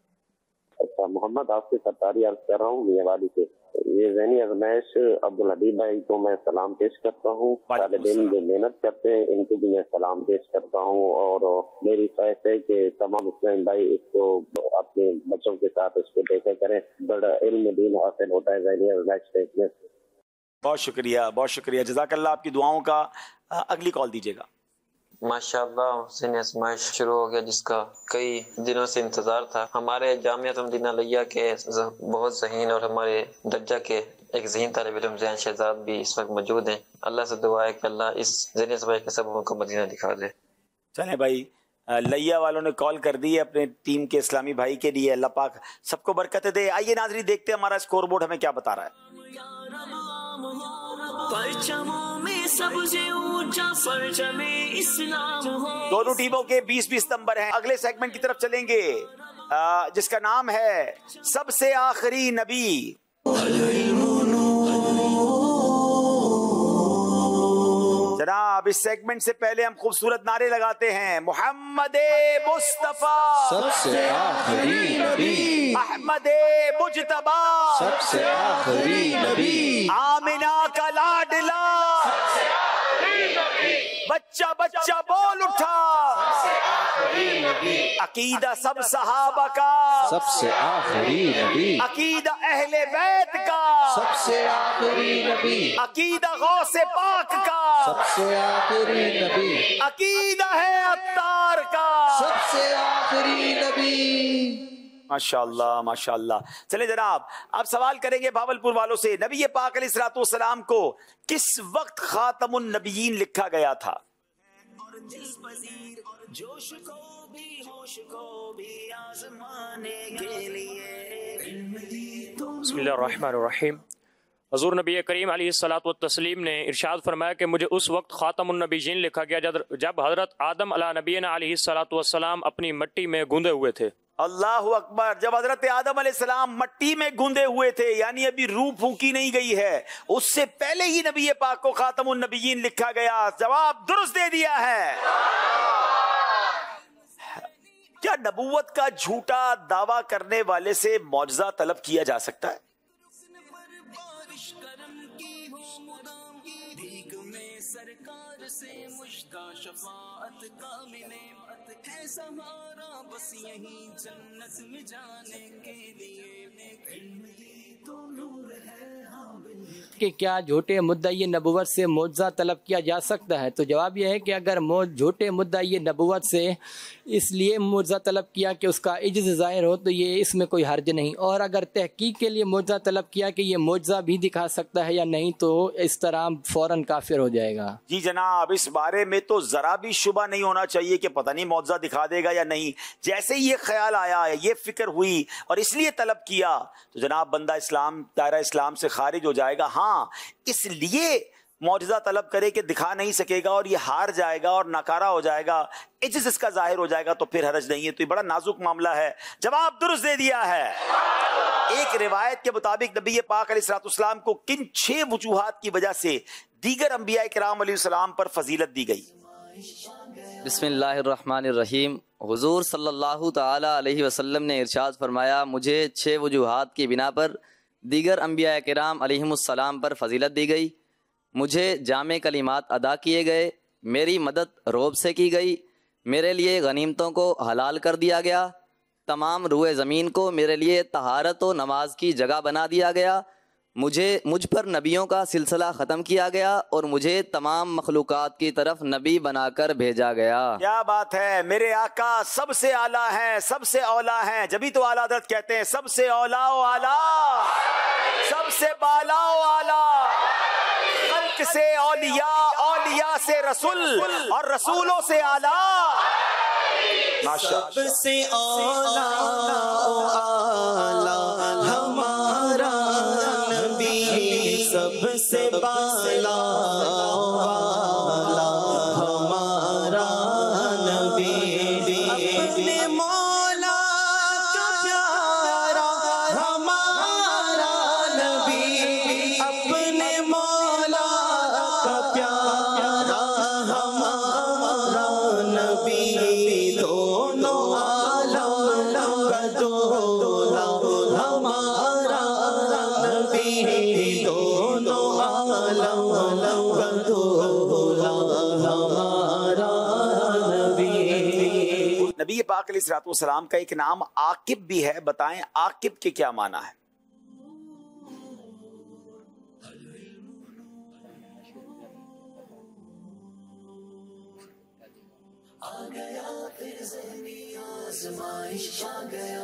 S18: اچھا محمد آپ سے ستاری عرض کر رہا ہوں میاں والی سے. یہ ذہنی ازمائش عبدالحبیب بھائی کو میں سلام پیش کرتا ہوں. طالب علم جو محنت کرتے ہیں ان کو بھی میں سلام پیش کرتا ہوں، اور میری خواہش ہے کہ تمام مسلم بھائی اس کو اپنے بچوں کے ساتھ اس کو دیکھا کریں. بڑا علم دین حاصل ہوتا ہے ذہنی ازمائش دیکھنے سے.
S2: بہت شکریہ بہت شکریہ، جزاک اللہ. آپ کی دعاؤں کا اگلی کال دیجیے گا.
S19: ماشاءاللہ حسین اسماعیل شروع ہو گیا جس کا کئی دنوں سے انتظار تھا. ہمارے جامعۃ المدینہ لیہ کے بہت ذہین اور ہمارے درجہ کے ایک ذہین طالب علم زین شہزاد بھی اس وقت موجود ہیں. اللہ سے دعا ہے کہ اللہ اس ذہنی اسماعیل کے سبب کو مدینہ دکھا دے.
S2: چلیں بھائی، لیہ والوں نے کال کر دی ہے اپنے ٹیم کے اسلامی بھائی کے لیے، اللہ پاک سب کو برکتیں دے. آئیے ناظرین دیکھتے ہیں ہمارا اسکور بورڈ ہمیں کیا بتا رہا ہے. دونوں ٹیموں کے بیس بیس نمبر ہیں. اگلے سیگمنٹ کی طرف چلیں گے جس کا نام ہے سب سے آخری نبی. جناب اس سیگمنٹ سے پہلے ہم خوبصورت نعرے لگاتے ہیں. محمد مصطفیٰ
S12: سب سے آخری نبی،
S2: احمد مجتبی
S12: سب سے آخری نبی،
S2: آمنہ کا لاڈلا بچہ بچہ بول اٹھا
S12: नबी,
S2: अकीदा सब सहाबा का
S12: सबसे आखिरी नबी,
S2: अकीदा अहले बैत का
S12: सबसे आखिरी नबी,
S2: अकीदा गौसे पाक का
S12: सबसे आखिरी नबी,
S2: अकीदा है अत्तार का
S12: सबसे आखिरी नबी।
S2: माशाअल्लाह माशाअल्लाह। चले जनाब, अब सवाल करेंगे भावलपुर वालों से, नबी पाक अलैहिस्सलातु वस्सलाम को किस वक्त खातमुन नबिय्यीन लिखा गया था?
S1: जोश को भी होश को भी आजमाने के लिए
S4: बिस्मिल्लाहिर्रहमानिर्रहीम। हज़ूर नबी करीम अलैहिस्सलातु वस्सलाम ने इरशाद फरमाया कि मुझे उस वक्त खातमुन नबिय्यीन लिखा गया जब जब हजरत आदम अला नबीना अलैहिस्सलातु वस्सलाम अपनी मिट्टी में गूंदे हुए थे।
S2: अल्लाहु अकबर। जब हजरत आदम अलैहिस्सलाम मट्टी में गूंदे हुए थे, यानी अभी रूह फूंकी नहीं गई है, उससे पहले ही नबी पाक को खातमुन नबिय्यीन लिखा गया। जवाब दुरुस्त दे दिया है। क्या नबूवत का झूठा दावा करने वाले से मौजज़ा तलब किया जा सकता है?
S1: सरकार से मुश्ता शफाअत का मिले है सहारा, बस यही जन्नत में जाने के लिए तो नूर है।
S9: कि क्या झूठे मुद्दई नबूवत से मुआवजा तलब किया जा सकता है? तो जवाब यह है कि अगर झूठे मुद्दई नबूवत से इसलिए मुआवजा तलब किया कि उसका इज्ज़ ज़ाहिर हो तो ये इसमें कोई हर्ज नहीं, और अगर तहकीक के लिए मुआवजा तलब किया कि ये मुआवजा भी दिखा सकता है या नहीं तो इस तरह फौरन काफिर हो जाएगा।
S2: जी जनाब, इस बारे में तो जरा भी शुबा नहीं होना चाहिए कि पता नहीं मुआवजा दिखा देगा या नहीं। जैसे ही ये ख्याल आया, ये फिक्र हुई और इसलिए तलब किया तो जनाब बंदा इस्लाम दायरा इस्लाम से खारिज हो जाएगा। हाँ, इसलिए मौजज़ा तलब करे कि दिखा नहीं सकेगा और ये हार जाएगा और नकारा हो जाएगा, इज्ज़त इसका जाहिर हो जाएगा, तो फिर हरज नहीं है। तो ये बड़ा नाजुक मामला है। जवाब दुरुस्त दे दिया है। एक रिवायत के मुताबिक नबी पाक अलैहिस्सलाम को किन छह वजूहात की वजह से दीगर अंबिया किराम अलैहिस्सलाम पर फजीलत दी गई?
S3: बिस्मिल्लाहिर्रहमानिर्रहीम। हुजूर सल्लल्लाहु ताला अलैहि वसल्लम ने इरशाद फरमाया, मुझे छह वजूहात की बिना पर दीगर अंबिया किराम अलैहिमुस्सलाम पर फजीलत दी गई। मुझे जामे कलिमात अदा किए गए, मेरी मदद रोब से की गई, मेरे लिए गनीमतों को हलाल कर दिया गया, तमाम रुए ज़मीन को मेरे लिए तहारत व नमाज की जगह बना दिया गया, मुझे मुझ पर नबियों का सिलसिला ख़त्म किया गया और मुझे तमाम मखलूक़ात की तरफ नबी बनाकर भेजा गया।
S2: क्या बात है। मेरे आका सबसे आला हैं, सबसे औला हैं, जभी तो आला हज़रत कहते हैं सबसे औला ओ आला, सबसे बाला ओ आला, खल्क से औलिया, औलिया से रसूल और रसूलों से आला।
S1: सबसे औला ओ आला हमारा नबी, सबसे बाला वाला हमारा नबी। अपने मौला का प्यारा हमारा नबी, अपने मौला का प्यारा हमारा नबी। दोनों आलम का दोला हमारा नबी, दोनों आलम का दोला हमारा नबी।
S2: नबी पाक अलैहिस्सलातु वस्सलाम का एक नाम आकिब भी है, बताएं आकिब के क्या माना है?
S1: आ गया फिर ज़हनी आज़माइश, आ गया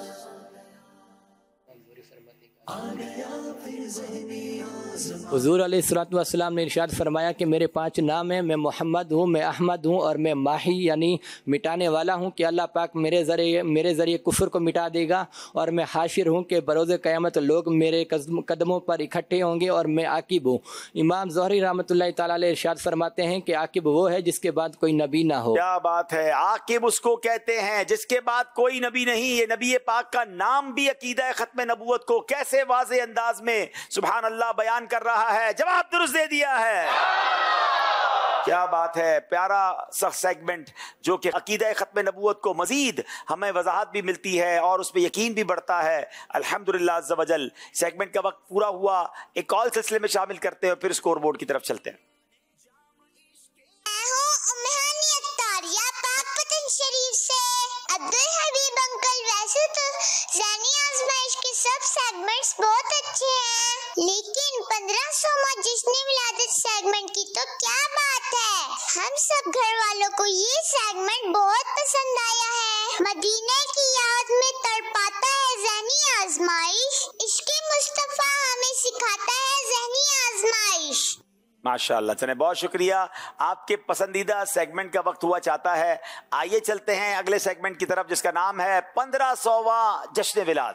S1: आ गया फिर ज़हनी आज़माइश।
S9: हुज़ूर अलैहिस्सलातु वस्सलाम ने इरशाद फरमाया कि मेरे पांच नाम हैं, मैं मोहम्मद हूँ, मैं अहमद हूँ और मैं माही यानी मिटाने वाला हूँ, कि अल्लाह पाक मेरे ज़रिए मेरे ज़रिए कुफ्र को मिटा देगा, और मैं हाशिर हूँ कि बरोज़ क़यामत लोग मेरे कदमों पर इकट्ठे होंगे, और मैं आकिब हूँ। इमाम ज़ोहरी रहमतुल्लाहि तआला अलैह इरशाद फरमाते हैं कि आकिब वो है जिसके बाद कोई नबी ना हो।
S2: क्या बात है। आकिब उसको कहते हैं जिसके बाद कोई नबी नहीं। ये नबी पाक का नाम भी अकीदा खत्म नबूवत को कैसे वाज़े अंदाज में सुभान अल्लाह बयान कर रहा है। जवाब दुरुस्त दे दिया है। क्या बात है। प्यारा सा सेगमेंट जो कि अकीदा खत्म नबूवत को मजीद हमें वजाहत भी मिलती है और उस पर यकीन भी बढ़ता है। अल्हम्दुलिल्लाह अज़्ज़ा वजल। सेगमेंट का वक्त पूरा हुआ, एक कॉल सिलसिले में शामिल करते हैं, फिर स्कोर बोर्ड की तरफ चलते हैं।
S20: शरीफ से عبدل حبیب انکل، ویسے تو ذہنی آزمائش کے سب سیگمنٹس بہت اچھے ہیں، لیکن پندرہ سوواں جشن ولادت سیگمنٹ کی تو کیا بات ہے، ہم سب گھر والوں کو یہ سیگمنٹ بہت پسند آیا ہے۔ مدینہ کی یاد میں تڑپاتا ہے ذہنی آزمائش، عشق مصطفیٰ ہمیں سکھاتا ہے ذہنی آزمائش۔
S2: ماشاء اللہ، چلیں بہت شکریہ، آپ کے پسندیدہ سیگمنٹ کا وقت ہوا چاہتا ہے۔ آئیے چلتے ہیں اگلے سیگمنٹ کی طرف جس کا نام ہے پندرہ سوواں جشن ولاد۔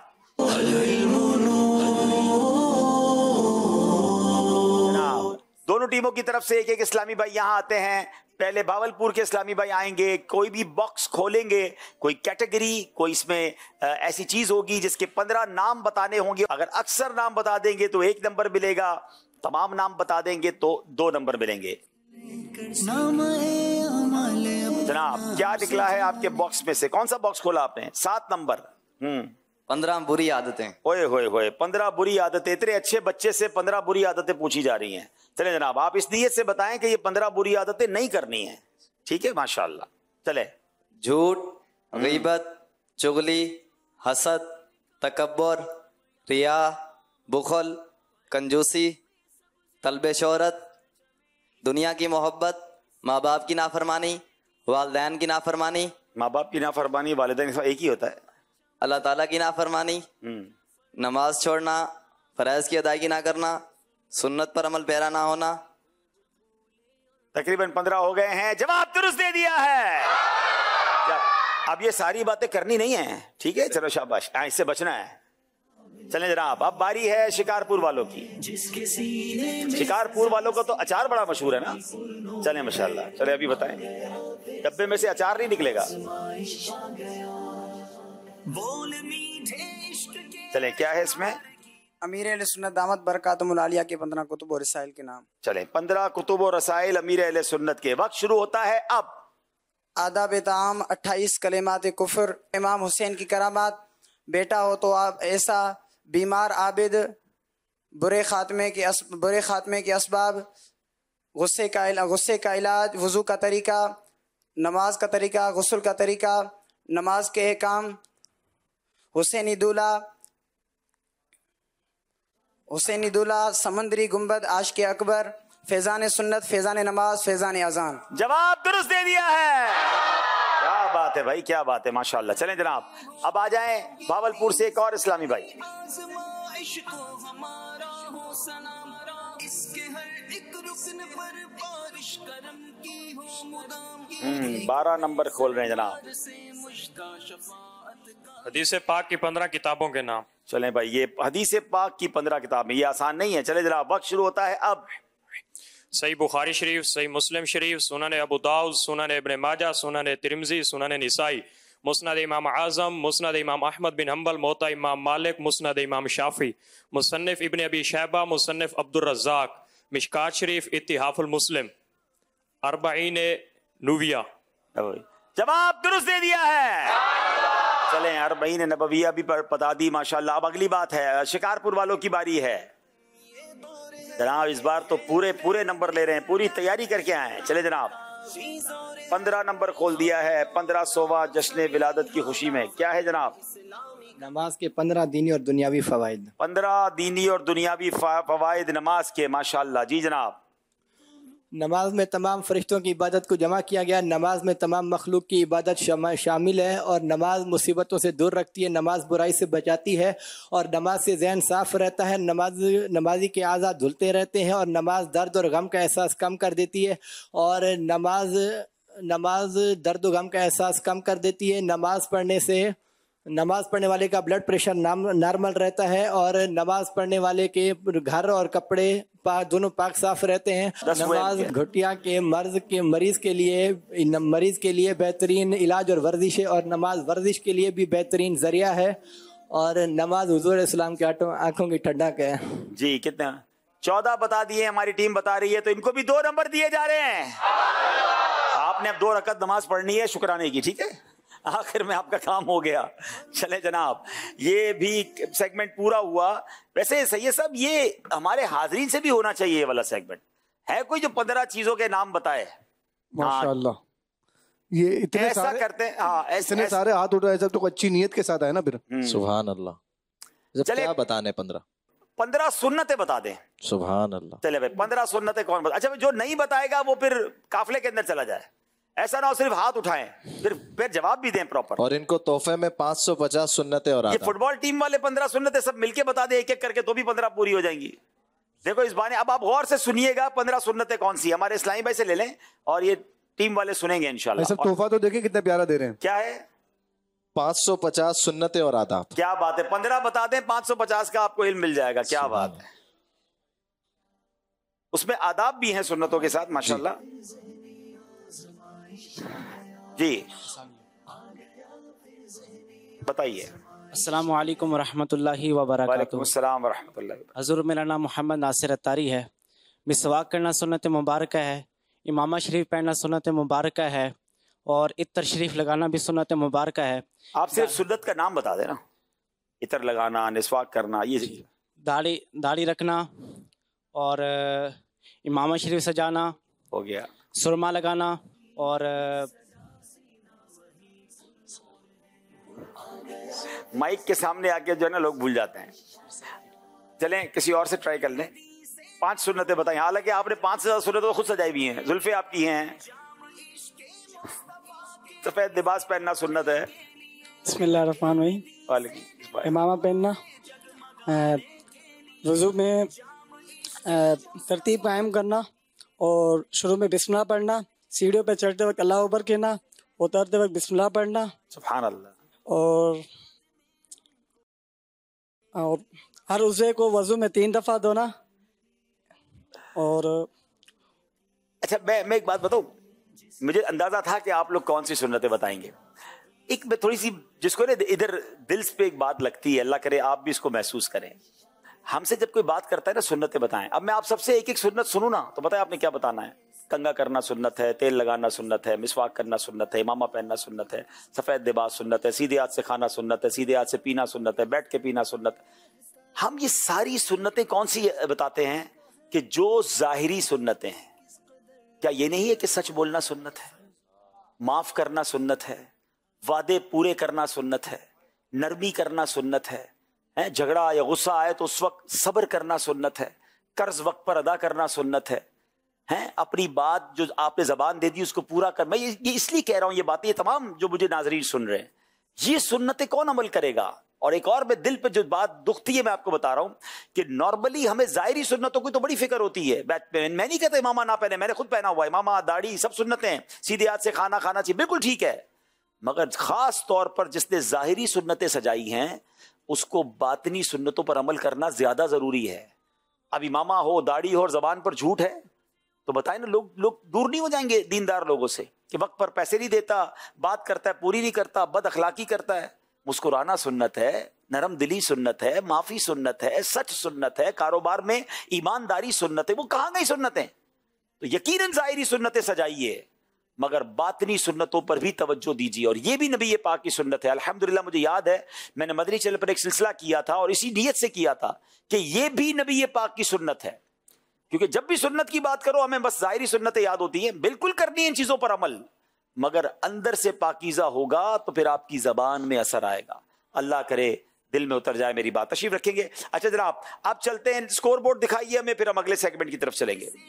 S2: دونوں ٹیموں کی طرف سے ایک ایک اسلامی بھائی یہاں آتے ہیں۔ پہلے بھاولپور کے اسلامی بھائی آئیں گے، کوئی بھی باکس کھولیں گے، کوئی کیٹیگری، کوئی اس میں ایسی چیز ہوگی جس کے پندرہ نام بتانے ہوں گے۔ اگر اکثر نام بتا دیں گے تو ایک نمبر ملے گا، تمام نام بتا دیں گے تو دو نمبر ملیں گے۔ جناب کیا نکلا ہے آپ کے باکس میں سے؟ کون سا باکس کھولا آپ نے؟ سات نمبر۔ ہوں
S3: پندرہ بری عادتیں۔
S2: ہوئے ہوئے ہوئے پندرہ بری عادتیں، اتنے اچھے بچے سے پندرہ بری عادتیں پوچھی جا رہی ہیں۔ چلیں جناب آپ اس نیت سے بتائیں کہ یہ پندرہ بری عادتیں نہیں کرنی ہیں، ٹھیک ہے؟ ماشاءاللہ چلے۔
S3: جھوٹ، غیبت، چغلی، حسد، تکبر، ریا، بخل، کنجوسی، طلب شہرت، دنیا کی محبت، ماں باپ کی نافرمانی، والدین کی نافرمانی۔
S2: ماں باپ کی نافرمانی، والدین ایک ہی ہوتا ہے۔
S3: اللہ تعالیٰ کی نافرمانی، نماز چھوڑنا، فرائض کی ادائیگی نہ کرنا، سنت پر عمل پیرا نہ ہونا۔
S2: تقریباً پندرہ ہو گئے ہیں، جواب درست دے دیا ہے۔ اب یہ ساری باتیں کرنی نہیں ہیں، ٹھیک ہے؟ چلو شاباش، اس سے بچنا ہے۔ چلیں جناب اب باری ہے شکارپور والوں کی۔ شکارپور والوں کو تو اچار بڑا مشہور ہے نا؟ چلیں ماشاءاللہ، چلیں ابھی بتائیں، ڈبے میں سے اچار نہیں نکلے گا۔ چلیں کیا ہے اس میں؟
S10: امیر اہل سنت دامت برکاتہم العالیہ کے پندرہ کتب و رسائل کے نام۔
S2: چلیں پندرہ کتب و رسائل امیر اہل سنت کے، وقت شروع ہوتا ہے اب۔
S10: آداب طعام، اٹھائیس کلمات کفر، امام حسین کی کرامات، بیٹا ہو تو آپ ایسا، بیمار عابد، برے خاتمے کے اس... برے خاتمے کے اسباب، غصے کا علاج غصے کا علاج، وضو کا طریقہ، نماز کا طریقہ، غسل کا طریقہ، نماز کے احکام، حسینی دولہا حسینی دولہا سمندری گنبد، عاشق اکبر، فیضان سنت، فیضان نماز، فیضان اذان۔
S2: جواب درست دے دیا ہے، کیا بات ہے بھائی، کیا بات ہے، ماشاءاللہ۔ چلیں جناب اب آ جائیں بھاولپور سے ایک اور اسلامی بھائی۔ بارہ نمبر کھول رہے ہیں جناب۔
S4: حدیث پاک کی پندرہ کتابوں کے نام۔
S2: چلیں بھائی یہ حدیث پاک کی پندرہ کتابیں، یہ آسان نہیں ہے۔ چلے جناب وقت شروع ہوتا ہے اب۔
S4: صحیح بخاری شریف، صحیح مسلم شریف، سنن ابو داؤد، سنن ابن ماجہ، سنن ترمذی، سنن نسائی، مسند امام اعظم، مسند امام احمد بن حنبل، موطا امام مالک، مسند امام شافعی، مصنف ابن ابی شیبہ، مصنف عبد الرزاق، مشکات شریف، اتحاف المسلم، اربعین نوویہ۔
S2: جواب درست دے دیا ہے۔ چلیں اربعین نبویہ بھی بتا دی، ماشاءاللہ۔ اب اگلی بات ہے شکارپور والوں کی باری ہے جناب۔ اس بار تو پورے پورے نمبر لے رہے ہیں، پوری تیاری کر کے آئے ہیں۔ چلے جناب پندرہ نمبر کھول دیا ہے پندرہ سوواں جشن ولادت کی خوشی میں۔ کیا ہے جناب؟
S9: نماز کے پندرہ دینی اور دنیاوی فوائد۔
S2: پندرہ دینی اور دنیاوی فوائد نماز کے، ماشاءاللہ۔ جی جناب۔
S9: نماز میں تمام فرشتوں کی عبادت کو جمع کیا گیا، نماز میں تمام مخلوق کی عبادت شامل ہے، اور نماز مصیبتوں سے دور رکھتی ہے، نماز برائی سے بچاتی ہے، اور نماز سے ذہن صاف رہتا ہے، نماز نمازی کے اعضاء دھلتے رہتے ہیں، اور نماز درد اور غم کا احساس کم کر دیتی ہے، اور نماز نماز درد و غم کا احساس کم کر دیتی ہے۔ نماز پڑھنے سے نماز پڑھنے والے کا بلڈ پریشر نارمل رہتا ہے، اور نماز پڑھنے والے کے گھر اور کپڑے دونوں پاک صاف رہتے ہیں۔ نماز گھٹیا کے مرض کے مریض کے لیے مریض کے لیے بہترین علاج اور ورزش ہے، اور نماز ورزش کے لیے بھی بہترین ذریعہ ہے، اور نماز حضور علیہ السلام کے آنکھوں کی ٹھنڈک ہے۔
S2: جی کتنا؟ چودہ بتا دیے، ہماری ٹیم بتا رہی ہے، تو ان کو بھی دو نمبر دیے جا رہے ہیں۔ آپ نے اب دو رکعت نماز پڑھنی ہے شکرانے کی، ٹھیک ہے؟ آخر میں آپ کا کام ہو گیا۔ چلے جناب یہ بھی سیگمنٹ پورا ہوا۔ ویسے سید صاحب یہ ہمارے حاضرین سے بھی ہونا چاہیے یہ والا سیگمنٹ، ہے کوئی جو پندرہ چیزوں کے نام بتائے؟
S15: ماشاءاللہ
S21: یہ اتنے
S2: ایسا
S21: سارے
S2: کرتے ہیں ہاں
S21: اتنے سارے ہاتھ اٹھ رہے ہیں تو اچھی نیت کے ساتھ ہے نا پھر.
S12: سبحان اللہ. کیا بتانے پندرہ
S2: پندرہ سنتیں بتا دیں.
S12: سبحان اللہ.
S2: چلے بھائی پندرہ سنتیں کون بتا. اچھا جو نہیں بتائے گا وہ پھر قافلے کے اندر چلا جائے. ایسا نہ ہو صرف ہاتھ اٹھائیں پھر پھر جواب بھی دیں پراپر.
S12: اور ان کو تحفے میں پانچ سو پچاس سنتیں اور
S2: یہ فٹ بال ٹیم والے پندرہ سنتیں سب مل کے بتا دیں ایک ایک کر کے تو بھی پندرہ پوری ہو جائیں گی. دیکھو اس بہانے اب آپ غور سے سنیے گا پندرہ سنتیں کون سی ہمارے اسلامی بھائی سے لے لیں اور یہ ٹیم والے سنیں گے انشاءاللہ.
S21: سب تحفہ تو دیکھیں کتنا پیارا دے رہے ہیں.
S2: کیا ہے؟
S12: پانچ سو پچاس سنتیں اور آداب.
S2: کیا بات ہے. پندرہ بتا دیں پانچ سو پچاس کا آپ کو علم مل جائے گا. کیا بات ہے. اس میں آداب بھی ہیں سنتوں کے ساتھ ماشاءاللہ. جی بتائیے.
S17: السلام علیکم ورحمۃ اللہ وبرکاتہ.
S2: وعلیکم السلام ورحمۃ اللہ.
S17: حضور میرا نام محمد ناصر اتاری ہے. مسواک کرنا سنت مبارکہ ہے. امامہ شریف پہننا سنت مبارکہ ہے. اور عطر شریف لگانا بھی سنت مبارکہ ہے.
S2: آپ صرف سنت کا نام بتا دینا. عطر لگانا مسواک کرنا یہ
S17: داڑھی داڑھی رکھنا اور امامہ شریف سجانا
S2: ہو گیا.
S17: سرما لگانا اور
S2: مائک کے سامنے آ کے جو ہے نا لوگ بھول جاتے ہیں. چلیں کسی اور سے ٹرائی کر لیں. پانچ سنتیں بتائیں. حالانکہ آپ نے پانچ سے زیادہ سنتیں تو خود سجائی بھی ہیں. زلفیں آپ کی ہیں. سفید لباس پہننا سنت ہے.
S17: بسم اللہ الرحمن الرحیم.
S2: وعلیکم.
S17: امامہ پہننا. وضو میں ترتیب قائم کرنا اور شروع میں بسم اللہ پڑھنا. سیڑھیوں پہ چڑھتے وقت اللہ اکبر کہنا. اترتے وقت بسم اللہ پڑھنا.
S2: سبحان اللہ.
S17: اور اور ہر عضو کو وضو میں تین دفعہ دھونا. اور
S2: اچھا میں میں ایک بات بتاؤں. مجھے اندازہ تھا کہ آپ لوگ کون سی سنتیں بتائیں گے. ایک میں تھوڑی سی جس کو نا ادھر دل پہ ایک بات لگتی ہے, اللہ کرے آپ بھی اس کو محسوس کریں. ہم سے جب کوئی بات کرتا ہے نا سنتیں بتائیں. اب میں آپ سب سے ایک ایک سنت سنوں نا تو بتائیں آپ نے کیا بتانا ہے. کنگا کرنا سنت ہے. تیل لگانا سنت ہے. مسواک کرنا سنت ہے. امامہ پہننا سنت ہے. سفید لباس سنت ہے. سیدھے ہاتھ سے کھانا سنت ہے. سیدھے ہاتھ سے پینا سنت ہے. بیٹھ کے پینا سنت. ہم یہ ساری سنتیں کون سی بتاتے ہیں کہ جو ظاہری سنتیں ہیں. کیا یہ نہیں ہے کہ سچ بولنا سنت ہے, معاف کرنا سنت ہے, وعدے پورے کرنا سنت ہے, نرمی کرنا سنت ہے, جھگڑا یا غصہ آئے تو اس وقت صبر کرنا سنت ہے, قرض وقت پر ادا کرنا سنت ہے, ہیں اپنی بات جو آپ نے زبان دے دی اس کو پورا کر. میں یہ اس لیے کہہ رہا ہوں یہ باتیں, یہ تمام جو مجھے ناظرین سن رہے ہیں, یہ سنتیں کون عمل کرے گا. اور ایک اور میں دل پہ جو بات دکھتی ہے میں آپ کو بتا رہا ہوں کہ نارملی ہمیں ظاہری سنتوں کی تو بڑی فکر ہوتی ہے. میں نہیں کہتا امامہ نہ پہنے, میں نے خود پہنا ہوا ہے. امامہ, داڑھی, سب سنتیں ہیں. سیدھے ہاتھ سے کھانا کھانا چاہیے, بالکل ٹھیک ہے. مگر خاص طور پر جس نے ظاہری سنتیں سجائی ہیں اس کو باطنی سنتوں پر عمل کرنا زیادہ ضروری ہے. اب امامہ ہو, داڑھی ہو اور زبان پر جھوٹ ہے تو بتائیں نا, لوگ لوگ دور نہیں ہو جائیں گے دیندار لوگوں سے کہ وقت پر پیسے نہیں دیتا, بات کرتا ہے پوری نہیں کرتا, بد اخلاقی کرتا ہے. مسکرانا سنت ہے, نرم دلی سنت ہے, معافی سنت ہے, سچ سنت ہے, کاروبار میں ایمانداری سنت ہے. وہ کہاں گئی سنتیں؟ تو یقیناً ظاہری سنتیں سجائیے مگر باطنی سنتوں پر بھی توجہ دیجیے. اور یہ بھی نبی پاک کی سنت ہے. الحمدللہ مجھے یاد ہے میں نے مدنی چینل پر ایک سلسلہ کیا تھا اور اسی نیت سے کیا تھا کہ یہ بھی نبی پاک کی سنت ہے. کیونکہ جب بھی سنت کی بات کرو ہمیں بس ظاہری سنتیں یاد ہوتی ہیں. بالکل کرنی ہے ان چیزوں پر عمل, مگر اندر سے پاکیزہ ہوگا تو پھر آپ کی زبان میں اثر آئے گا. اللہ کرے دل میں اتر جائے میری بات. تشریف رکھیں گے. اچھا جناب آپ چلتے ہیں, اسکور بورڈ دکھائیے ہمیں, پھر ہم اگلے سیگمنٹ کی طرف چلیں گے.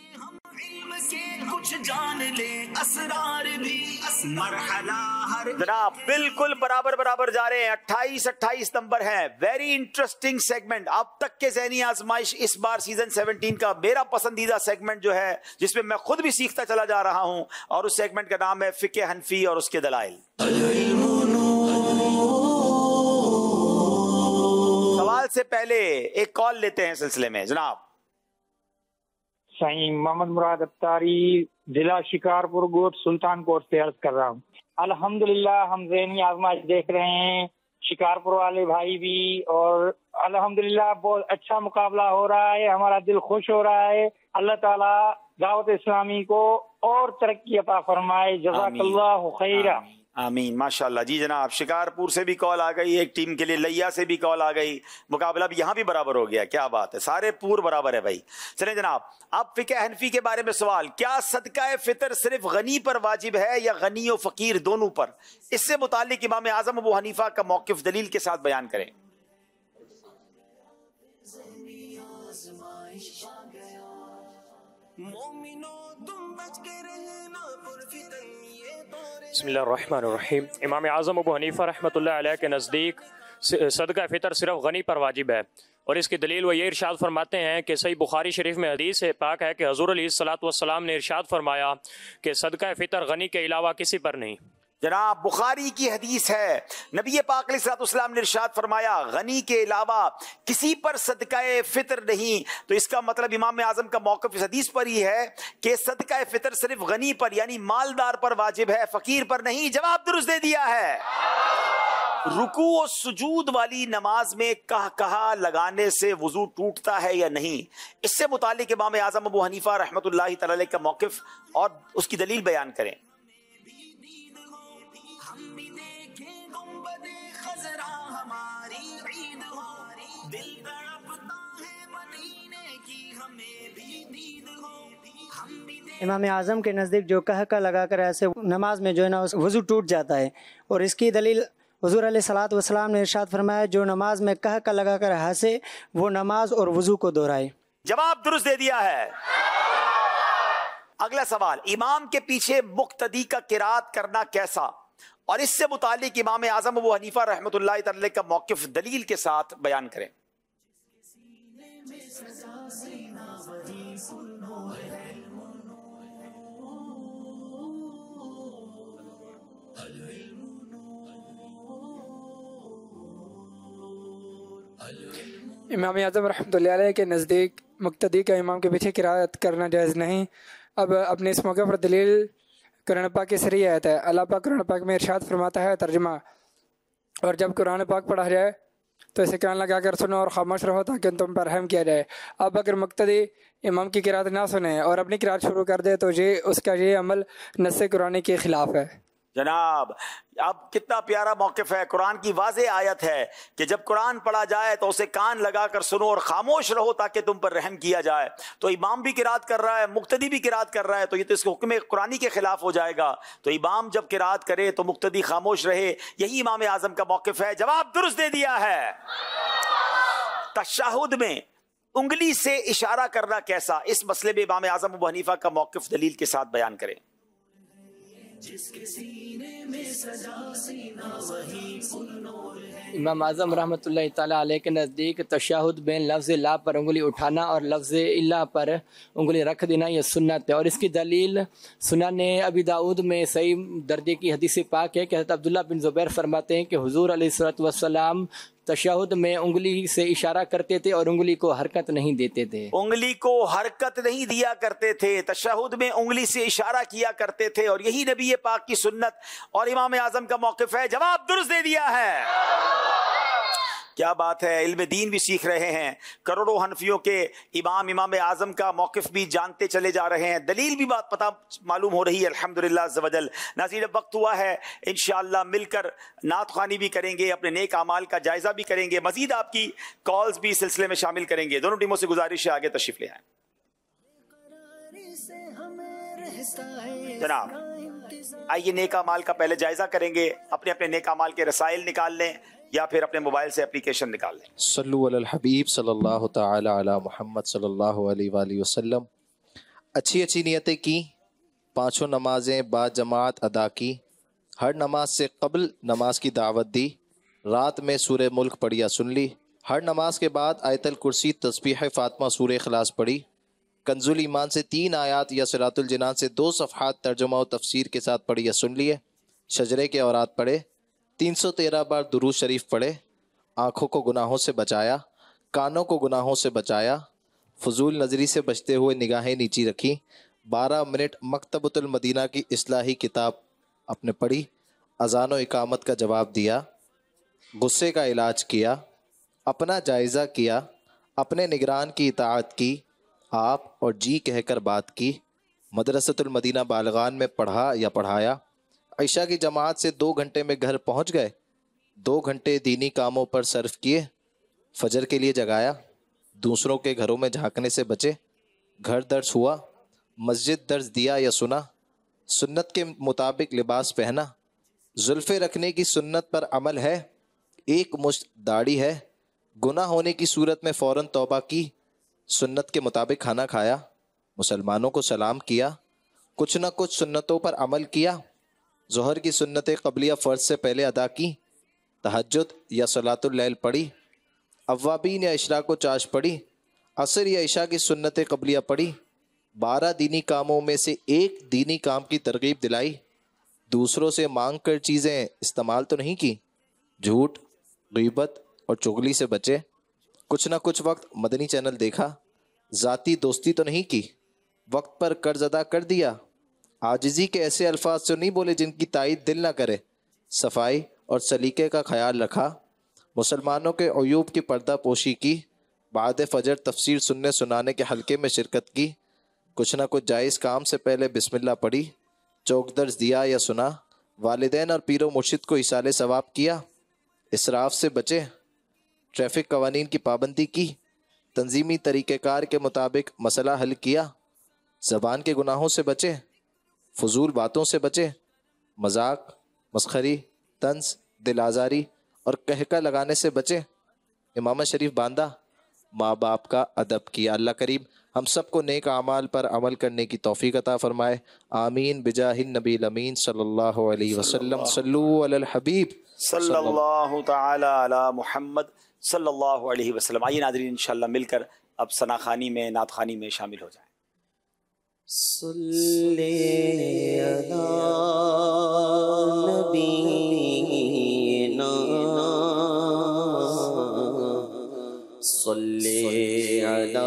S2: جناب بالکل برابر برابر جا رہے ہیں. اٹھائیس اٹھائیس نمبر ہیں. Very interesting segment. اب تک کے ذہنی آزمائش اس بار سیزن سیونٹین کا میرا پسندیدہ سیگمنٹ جو ہے جس میں میں خود بھی سیکھتا چلا جا رہا ہوں, اور اس سیگمنٹ کا نام ہے فقہ حنفی اور اس کے دلائل. سوال سے پہلے ایک کال لیتے ہیں سلسلے میں. جناب
S22: سائیں محمد مراد اتاری, ضلع شکارپور گوٹ, سلطان کوٹ سے عرض کر رہا ہوں. الحمدللہ ہم ذہنی آزمائش دیکھ رہے ہیں, شکارپور والے بھائی بھی, اور الحمدللہ بہت اچھا مقابلہ ہو رہا ہے. ہمارا دل خوش ہو رہا ہے. اللہ تعالیٰ دعوت اسلامی کو اور ترقی عطا فرمائے. جزاک اللہ خیرہ.
S2: आमीन माशाल्लाह। जी जनाब, शिकारपुर से भी कॉल आ गई, एक टीम के लिए लैया से भी कॉल आ गई, मुकाबला भी यहाँ भी बराबर हो गया। क्या बात है, सारे पूर बराबर है भाई। चलें जनाब, अब फिक़ह हनफी के बारे में सवाल, क्या सदका फितर सिर्फ गनी पर वाजिब है या गनी और फकीर दोनों पर? इससे मुतालिक इमाम आज़म अबू हनीफा का मौक़िफ़ दलील के साथ बयान करें।
S4: बिस्मिल्लाहिर्रहमानिर्रहीम। इमाम आज़म अबू हनीफ़ा रहमतुल्लाह अलैह के नज़दीक सदका फ़ितर सिर्फ गनी पर वाजिब है, और इसकी दलील वो ये इरशाद फरमाते हैं कि सही बुखारी शरीफ में हदीस है पाक है कि हुज़ूर अलैहिस्सलातु वस्सलाम ने इरशाद फरमाया कि सदका फ़ितर गनी के अलावा किसी पर नहीं।
S2: जनाब, बुखारी की हदीस है, नबी पाक अलैहिस्सलाम ने इरशाद फरमाया गनी के अलावा किसी पर सदकाए फितर नहीं। तो इसका मतलब इमाम आज़म का मौक़िफ़ इस हदीस पर ही है कि सदकाए फितर सिर्फ गनी पर यानी मालदार पर वाजिब है, फकीर पर नहीं। जवाब दुरुस्त दे दिया है। रुकू और सुजूद वाली नमाज में कह कहा लगाने से वुजू टूटता है या नहीं, इससे मुतालिक इमाम आज़म अबू हनीफा रहमतुल्लाहि तआला अलैह का मौक़िफ़ और उसकी दलील बयान करें।
S8: इमाम आज़म के नज़दीक जो कह का लगा कर ऐसे नमाज में जो है ना वज़ू टूट जाता है, और इसकी दलील हुज़ूर अलैहिस्सलातु वस्सलाम ने इरशाद फरमाया जो नमाज में कह का लगा कर हंसे वो नमाज और वज़ू को दोहराए।
S2: जवाब दुरुस्त दे दिया है। अगला सवाल, इमाम के पीछे मुक्तदी का किरात करना कैसा, और इससे मुतालिक इमाम आज़म अबू हनीफा रहमतुल्लाहि तआला अलैह का मौक़िफ़ दलील के साथ बयान करें।
S5: इमाम आज़म रहमतुल्लाह अलैह के नज़दीक मुक्तदी का इमाम के पीछे किरात करना जायज़ नहीं। अब अपने इस मौके पर दलील कुरान पाक की सरी आयत है। अल्लाह पाक कुरान पाक में इरशाद फरमाता है, तर्जुमा, और जब कुरान पाक पढ़ा जाए तो इसे कान लगा कर सुनो और खामोश रहो ताकि तुम पर रहम किया जाए। अब अगर मुक्तदी इमाम की किरात ना सुने और अपनी किरात शुरू कर दे तो ये उसका ये अमल नस्से कुरानी के खिलाफ है।
S2: जनाब, अब कितना प्यारा मौक़िफ़ है, कुरान की वाज़े आयत है कि जब कुरान पढ़ा जाए तो उसे कान लगा कर सुनो और खामोश रहो ताकि तुम पर रहम किया जाए। तो इमाम भी किरात कर रहा है, मुक्तदी भी किरात कर रहा है, तो ये तो इसके हुक्म कुरानी के खिलाफ हो जाएगा। तो इमाम जब किरात करे तो मुक्तदी खामोश रहे, यही इमाम आज़म का मौक़िफ़ है। जवाब दुरुस्त दे दिया है। तशहुद में उंगली से इशारा करना कैसा, इस मसले में इमाम आज़म अबू हनीफा का मौक़िफ़ दलील के साथ बयान करें।
S1: जिसके सीने में सजा सीना वही फुल है।
S9: इमाम आज़म रहमतुल्लाहि ताला अलैह के नज़दीक तशहुद में लफ्ज़ ला पर उंगली उठाना और लफ्ज़ इल्ला पर उंगली रख देना यह सुन्नत है, और इसकी दलील सुनन अबी दाऊद में सही दर्जे की हदीस पाक है कि हज़रत अब्दुल्लाह बिन ज़ुबैर फरमाते हैं कि हुज़ूर अलैहिस्सलातु वस्सलाम तशहुद में उंगली से इशारा करते थे और उंगली को हरकत नहीं देते थे।
S2: उंगली को हरकत नहीं दिया करते थे, तशहुद में उंगली से इशारा किया करते थे, और यही नबी पाक की सुन्नत और इमाम आज़म का मौक़िफ़ है। जवाब दुरुस्त दे दिया है। क्या बात है, इल्म दीन भी सीख रहे हैं, करोड़ों हनफियों के इमाम इमाम आज़म का मौक़िफ़ भी जानते चले जा रहे हैं, दलील भी बात पता मालूम हो रही है अल्हम्दुलिल्लाह अज़्ज़ व जल। नाज़रीन, अब वक्त हुआ है इंशाअल्लाह मिलकर नात ख़्वानी भी करेंगे, अपने नेक अमाल का जायज़ा भी करेंगे, मज़ीद आपकी कॉल्स भी इस सिलसिले में शामिल करेंगे। दोनों टीमों से गुजारिश है आगे तशरीफ़ ले आएं। जनाब, आइए नेक अमाल का पहले जायज़ा करेंगे, अपने अपने नेक अमाल के रसाइल निकाल लें या फिर अपने मोबाइल से एप्लीकेशन निकाल लें।
S12: सल्लु अलल हबीब सल्लल्लाहु तआला अला मुहम्मद सल्लल्लाहु अलैहि वसल्लम। अच्छी अच्छी नियतें की, पाँचों नमाजें बाद जमात अदा की, हर नमाज से कबल नमाज की दावत दी, रात में सूरह मुल्क पढ़ी या सुन ली, हर नमाज के बाद आयतल कुर्सी तस्बीह फ़ातिमा सूरह इखलास पढ़ी, कंजुल ईमान से तीन आयात या सिरातुल जिनान से दो सफ़हात तर्जुमा और तफसीर के साथ पढ़ी या सुन लिए, शजरे के औरात पढ़े, तीन सौ तेरह बार दुरूद शरीफ पढ़े, आँखों को गुनाहों से बचाया, कानों को गुनाहों से बचाया, फजूल नज़री से बचते हुए निगाहें नीची रखी, बारह मिनट मकतबतुल मदीना की इस्लाही किताब अपने पढ़ी, अज़ान व इकामत का जवाब दिया, गुस्से का इलाज किया, अपना जायज़ा किया, अपने निगरान की इताअत की, आप और जी कहकर बात की, मदरसतुल मदीना बालगान में पढ़ा या पढ़ाया, عشاء کی جماعت سے دو گھنٹے میں گھر پہنچ گئے، دو گھنٹے دینی کاموں پر صرف کیے، فجر کے لیے جگایا، دوسروں کے گھروں میں جھانکنے سے بچے، گھر درس ہوا، مسجد درس دیا یا سنا، سنت کے مطابق لباس پہنا، زلفے رکھنے کی سنت پر عمل ہے، ایک مشت داڑھی ہے، گناہ ہونے کی صورت میں فوراً توبہ کی، سنت کے مطابق کھانا کھایا، مسلمانوں کو سلام کیا، کچھ نہ کچھ سنتوں پر عمل کیا، ظہر کی سنت قبلیہ فرض سے پہلے ادا کی، تہجد یا صلاۃ اللیل پڑھی، اوابین یا اشراق و چاش پڑھی، عصر یا عشاء کی سنت قبلیہ پڑھی، بارہ دینی کاموں میں سے ایک دینی کام کی ترغیب دلائی، دوسروں سے مانگ کر چیزیں استعمال تو نہیں کی، جھوٹ، غیبت اور چغلی سے بچے، کچھ نہ کچھ وقت مدنی چینل دیکھا، ذاتی دوستی تو نہیں کی، وقت پر قرض ادا کر دیا، عاجزی کے ایسے الفاظ تو نہیں بولے جن کی تائید دل نہ کرے، صفائی اور سلیقے کا خیال رکھا، مسلمانوں کے عیوب کی پردہ پوشی کی، بعد فجر تفسیر سننے سنانے کے حلقے میں شرکت کی، کچھ نہ کچھ جائز کام سے پہلے بسم اللہ پڑھی، چوک درس دیا یا سنا، والدین اور پیر و مرشد کو ایصال ثواب کیا، اسراف سے بچے، ٹریفک قوانین کی پابندی کی، تنظیمی طریقہ کار کے مطابق مسئلہ حل کیا، زبان کے گناہوں سے بچے، فضول باتوں سے بچے، مذاق، مسخری، طنز، دل آزاری اور کہکہ لگانے سے بچے، امامت شریف باندھا، ماں باپ کا ادب کیا۔ اللہ کریم ہم سب کو نیک اعمال پر عمل کرنے کی توفیق عطا فرمائے، آمین بجاہ النبی الامین صلی اللہ علیہ وسلم۔ صلو علی الحبیب
S2: صلی اللہ تعالی علی محمد صلی اللہ علیہ وسلم۔ آئیے ناظرین انشاءاللہ مل کر اب ثنا خوانی میں، نعت خوانی میں شامل ہو جائیں۔
S1: صلی علی نبینا صلی علی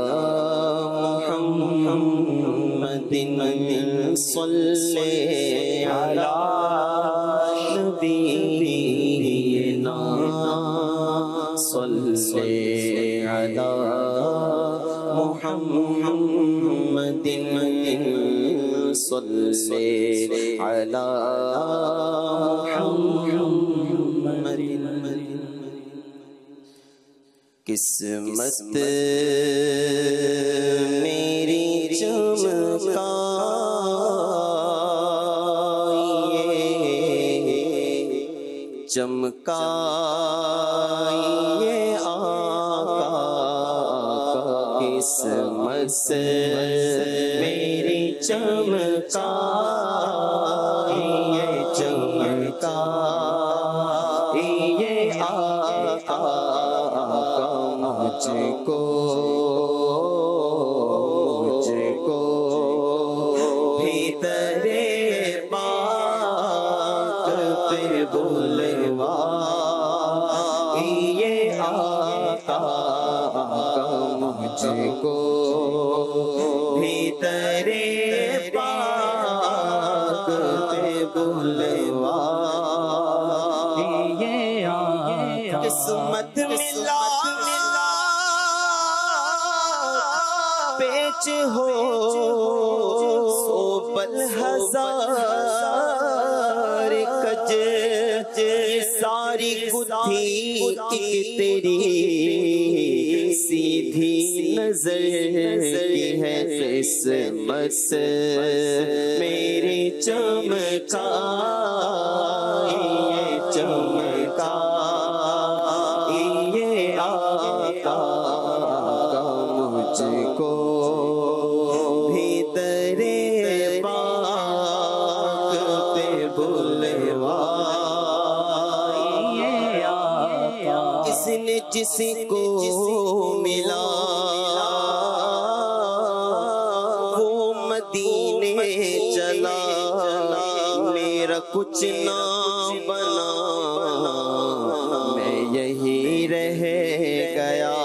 S1: محمد صلی علی نبینا صلی علی محمد صلی علی محمد۔ قسمت میری چمکائیے چمکائیے آقا، قسمت میری چمکائیے چمکائیے آقا، مجھ کو مجھ کو بھیتر پاک پہ بلوائیے آقا، مجھ کو بھیتر پاک پہ بلوائیے آقا۔ قسمت ملا پیچ ہو بل ہزار کج، ساری گتھی ایک تیری سیدھی نظر کی ہے، قسمت میری چمکائیے چمکائیے آقا، مجھ کو بھیتر پاک پہ بلوائیے آقا۔ اس نے جس کو ملا وہ مدینے چلا، میرا کچھ نہ بنا میں یہی رہ گیا،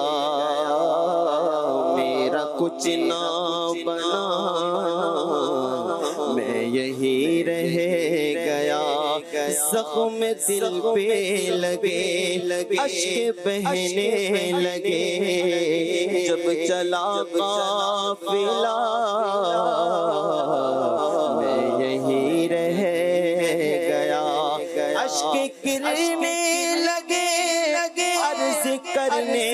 S1: کچھ نہ بنا میں یہی رہ گیا، زخم دل پہ لگے اشک بہنے لگے، جب چلا قافلہ میں یہی رہ
S6: عشق کرنے لگے عرض کرنے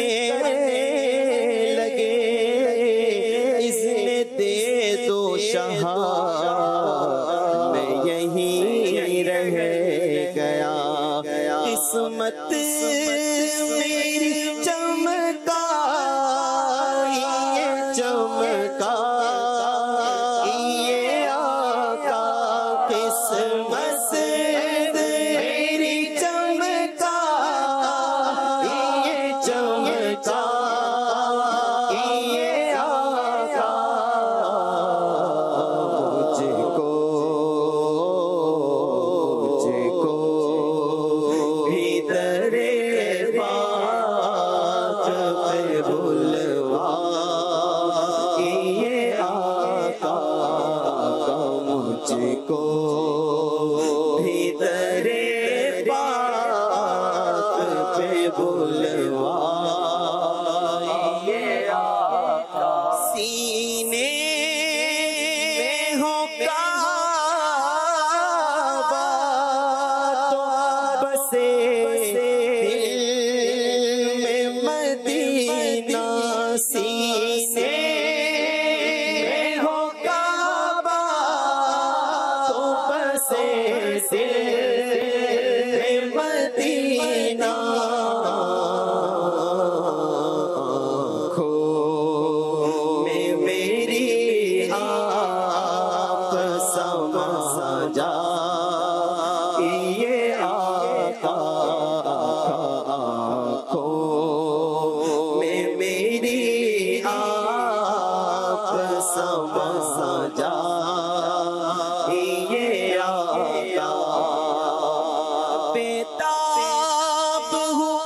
S6: لگے اذن دے دو شاہ میں یہیں رہ گیا قسمت میری چمکا یہ چمکا یہ آقا قسمت میری چمکا یہ چمکا یہ آقا مجھ کو مجھ کو ادھر پاک پہ بلوا یہ آقا مجھ کو ادھر پاک پہ بلوا یہ آقا سینے میں ہو کعبہ تو بسے دل میں مدینہ سینے میں ہو کعبہ تو بسے دل میں مدینہ آنکھوں میں میری آپ سما جا یہ آقا آنکھوں میں میری آپ سما جا یہ آقا بیتاب ہوں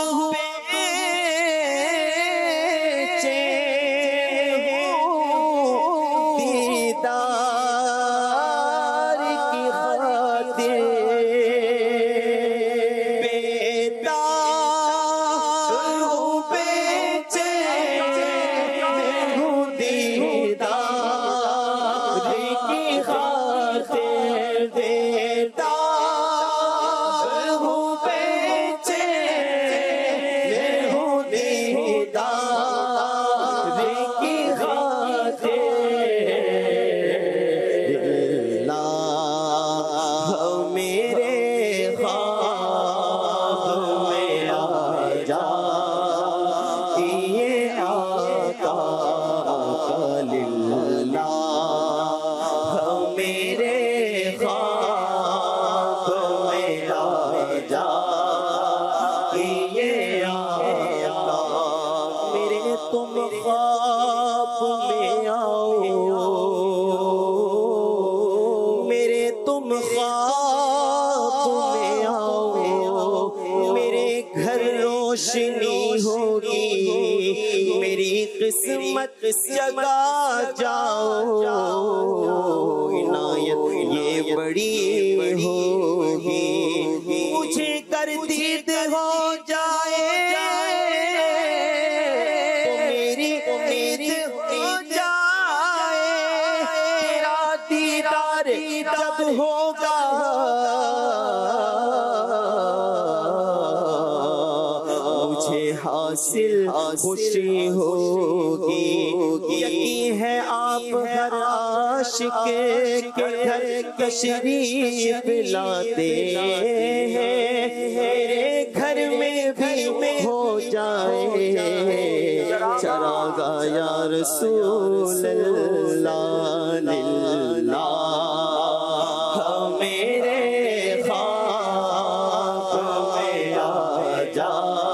S6: بےچین ہوں دیدار کی خاطر بیتاب ہوں بےچین ہوں دیدار کی خاطر بیتاب ہوں بےچین ہوں دیدار کی خاطر اللہ میرے خواب میں آ جا یہ آقا للہ میرے خواب میں آ جا یہ آقا میرے تم خواب میں آؤ میرے تم خواب میں آؤ میرے گھر روشنی ہوگی میری قسمت جگا جاؤ عنایت یہ بڑی ہوگی مجھے گردید ہو جائے تو میری امید ہو جائے تیرا دیدار جب ہوگا مجھے حاصل خوشی ہوگی یقین ہے آپ ہر عاشق کے گھر تشریف لاتے ہیں میرے گھر میں بھی ہو جائے چراغا یا رسول اللہ للہ میرے خواب میں آ جا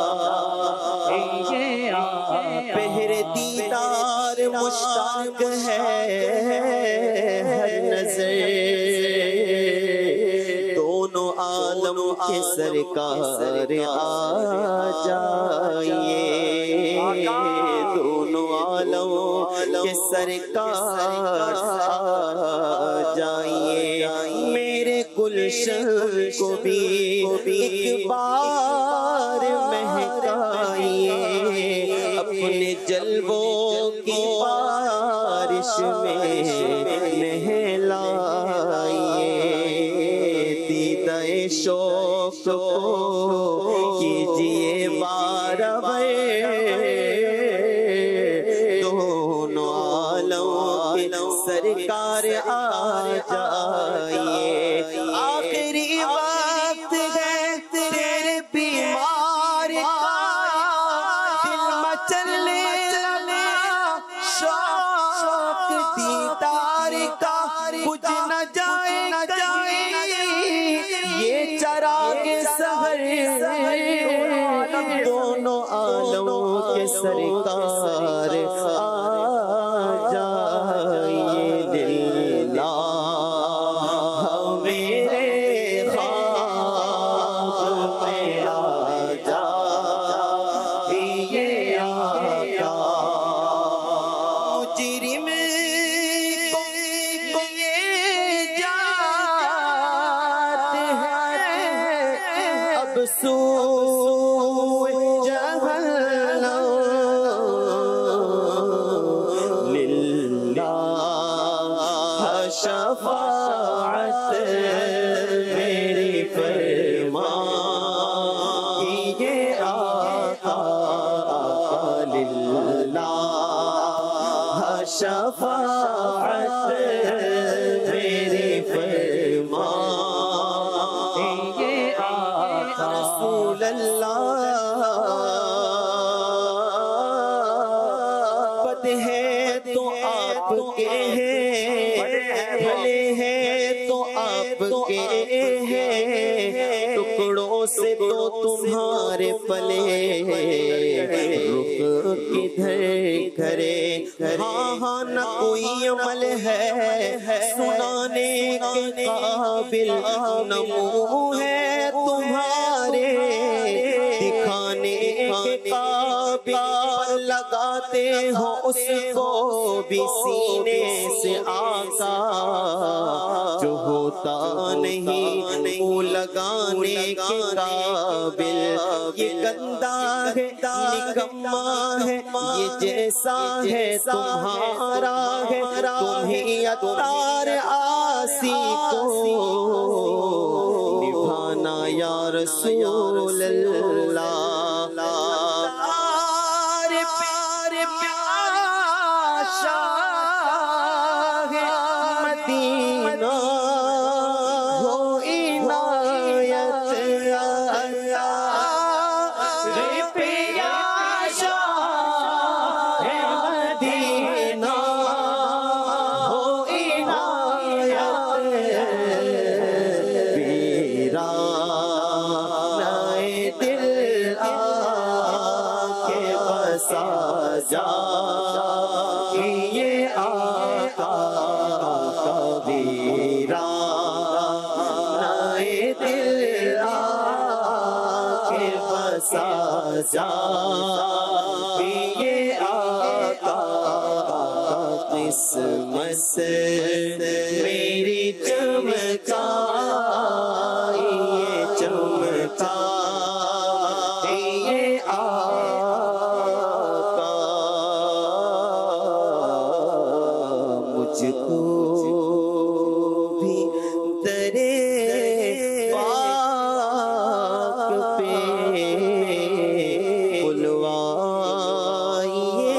S6: پہر دیدار مشتاق ہے ہر نظر دونوں عالم کے سرکار آ جائیے دونوں عالم کے سرکار آ جائیے میرے گلشن کو بھی ایک بار مہکائیے اپنے جلووں کی بارش میں نہلائیے دیدہ شوق کیجیے بار دونوں عالم کے سرکار آ جائیے آخری وقت ہے تیرے بیمار کا دل مچلنے لگا شوق دیدار کا بجھ نہ جائے نہ جائے یہ چراغ سحر دونوں عالموں کے سرکار آ جائیے دل میرے خواب میں آ جائیے آقا مجرم کو یہ جات ہے اب سوئے جہنم للہ شفاعت میری فرما یہ آقا للہ شفاعت میری فرما یہ آقا رسول اللہ بد ہے تو آپ کے ہیں بھلے ہیں تو آپ کے ہیں ٹکڑوں سے تو تمہارے پلے رخ کدھر کرے ہاں ہاں نہ کوئی عمل ہے سنانے کے قابل نہ منہ ہے تمہارے دکھانے کے قابل لگاتے ہو اس کو بھی سینے سے آقا جو ہوتا نہیں وہ لگانے کے قابل یہ گندا ہے نکما ہے یہ جیسا ہے تمہارا ہے تمہیں اتار آسی کو نبھانا یا رسول اللہ پیار پیاشا ہے مدینہ ہو عنایت پیاشا ہے مدینہ ہو عنایت ویرانہ دل آ کے بسا جا یہ آقا کا ویرانہ دل آ کے بسا جا یہ آقا قسمت میری چمکا یہ چمکا یہ آقا مجھ کو بھی درے پاک پہ بلوائیے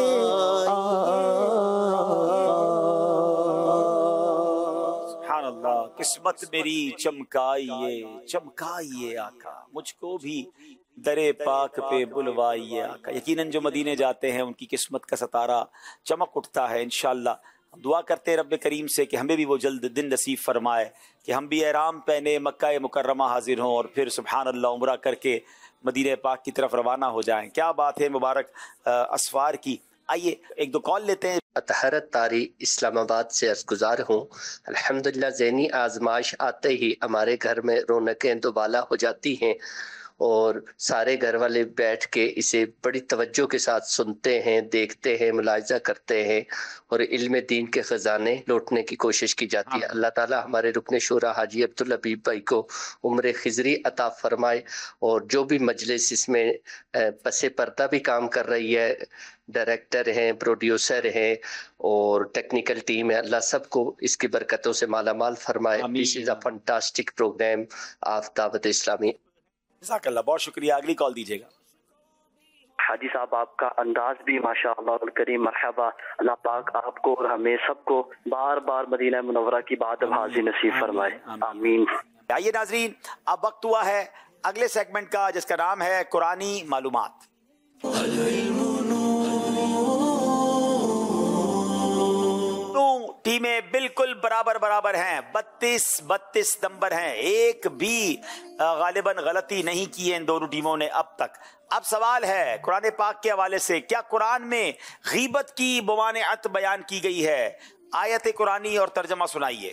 S2: سبحان اللہ قسمت میری چمکائیے چمکائیے آقا مجھ کو بھی درے پاک پہ بلوائیے آقا یقیناً جو مدینے جاتے ہیں ان کی قسمت کا ستارہ چمک اٹھتا ہے انشاءاللہ دعا کرتے رب کریم سے کہ ہمیں بھی وہ جلد دن نصیب فرمائے کہ ہم بھی احرام پہنے مکہ مکرمہ حاضر ہوں اور پھر سبحان اللہ عمرہ کر کے مدینہ پاک کی طرف روانہ ہو جائیں کیا بات ہے مبارک اسفار کی آئیے ایک دو کال لیتے ہیں
S7: اطہرت طاری اسلام آباد سے عرض گزار ہوں الحمدللہ ذہنی آزمائش آتے ہی ہمارے گھر میں رونقیں دوبالا ہو جاتی ہیں اور سارے گھر والے بیٹھ کے اسے بڑی توجہ کے ساتھ سنتے ہیں دیکھتے ہیں ملاحظہ کرتے ہیں اور علم دین کے خزانے لوٹنے کی کوشش کی جاتی ہے اللہ تعالی ہمارے رکن شورا حاجی عبدالحبیب بھائی کو عمر خضری عطا فرمائے اور جو بھی مجلس اس میں پس پردہ بھی کام کر رہی ہے ڈائریکٹر ہیں پروڈیوسر ہیں اور ٹیکنیکل ٹیم ہے اللہ سب کو اس کی برکتوں سے مالا مال فرمائے. This is a fantastic program of دعوت اسلامی.
S2: जज़ाकल्लाह, बहुत शुक्रिया। अगली कॉल दीजिएगा।
S11: हाजी साहब, आपका अंदाज भी माशाअल्लाह करीम, मरहबा। अल्लाह पाक आपको और हमें सबको बार बार मदीना मुनव्वरा की बात हाज़िर नसीब फरमाए, आमीन।
S2: आइए नाजरीन, अब वक्त हुआ है अगले सेगमेंट का, जिसका नाम है कुरानी मालूमात। टीमें बिल्कुल बराबर बराबर हैं, बत्तीस बत्तीस नंबर हैं, एक भी गालिबन गलती नहीं की है इन दोनों टीमों ने अब तक। अब सवाल है कुरान पाक के हवाले से, क्या कुरान में गीबत की मुमानिअत बयान की गई है? आयत कुरानी और तर्जमा सुनाइए।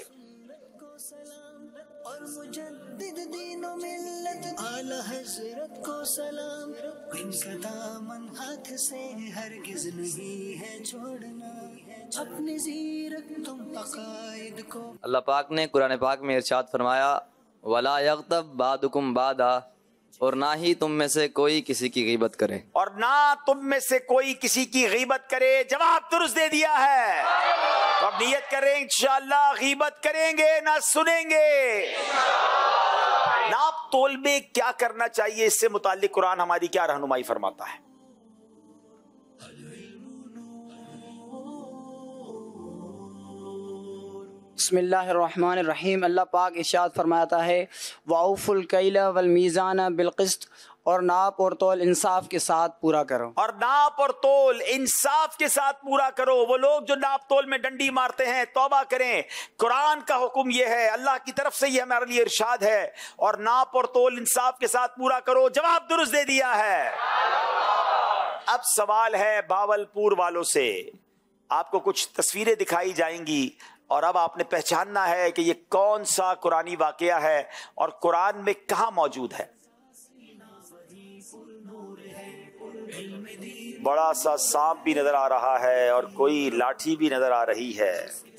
S1: और मुजद्दिद दीनो मिल्लत आला हज़रत को सलाम, इनका दामन हाथ से हरगिज़ नहीं है छोड़ना, अपने ज़ीरक तुम अक़ाइद को।
S3: अल्लाह पाक ने कुरान पाक में इरशाद फरमाया, वला यग़्तब बादुकुम बादा, और ना ही तुम में से कोई किसी की गीबत करे,
S2: और ना तुम में से कोई किसी की गीबत करे। जवाब दुरुस्त दे दिया है। तो अब नियत करें इंशाअल्लाह गीबत करेंगे ना सुनेंगे। नाप तोल में क्या करना चाहिए, इससे मुताल्लिक कुरान हमारी क्या रहनुमाई फरमाता है?
S8: बिस्मिल्लाहिर्रहमानिर्रहीम। अल्लाह पाक इरशाद फरमाता है, वाउफुल कैला वल मीज़ाना बिल क़िस्त, और नाप और तोल इंसाफ के साथ पूरा करो।
S2: और नाप और तोल इंसाफ के साथ पूरा करो। वो लोग जो नाप तोल में डंडी मारते हैं, तौबा करें। कुरान का हुक्म ये है, अल्लाह की तरफ से ये हमारे लिए इरशाद है, और नाप और तोल इंसाफ के साथ पूरा करो। जवाब दुरुस्त दे दिया है। अब सवाल है बावलपुर वालों से। आपको कुछ तस्वीरें दिखाई जाएंगी और अब आपने पहचानना है कि ये कौन सा कुरानी वाकया है और कुरान में कहां मौजूद है। बड़ा सा सांप भी नजर आ रहा है और कोई लाठी भी नजर आ रही है।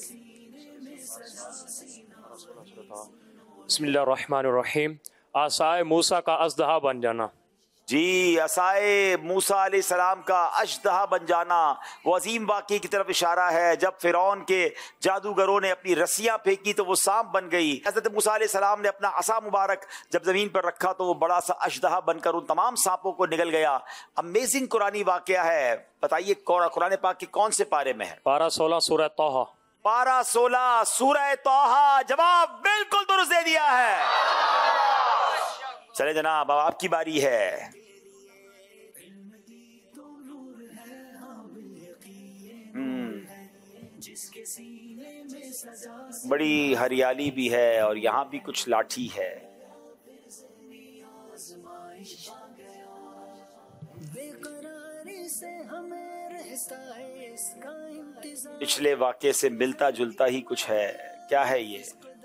S4: बिस्मिल्लाहिर्रहमानिर्रहीम। आसाए मूसा का अजदहा बन जाना।
S2: जी, असाए मूसा अलैहिस्सलाम का अजदहा बन जाना वो अजीम वाक़े की तरफ इशारा है। जब फिरौन के जादूगरों ने अपनी रस्सियां फेंकी तो वो सांप बन गई। हज़रत मूसा अलैहिस्सलाम ने अपना असा मुबारक जब ज़मीन पर रखा तो वो बड़ा सा अजदहा बनकर उन तमाम सांपों को निगल गया। अमेजिंग कुरानी वाक़या है। बताइए कुरान पाक के कौन से पारे में है?
S4: पारा सोलह सूरह तौहा।
S2: पारा सोलह सूरह तौहा। जवाब बिल्कुल दुरुस्त दे दिया है। चले जनाब, अब आपकी बारी है। बड़ी हरियाली भी है और यहाँ भी कुछ लाठी है। पिछले वाक़े से मिलता जुलता ही कुछ है। क्या है ये?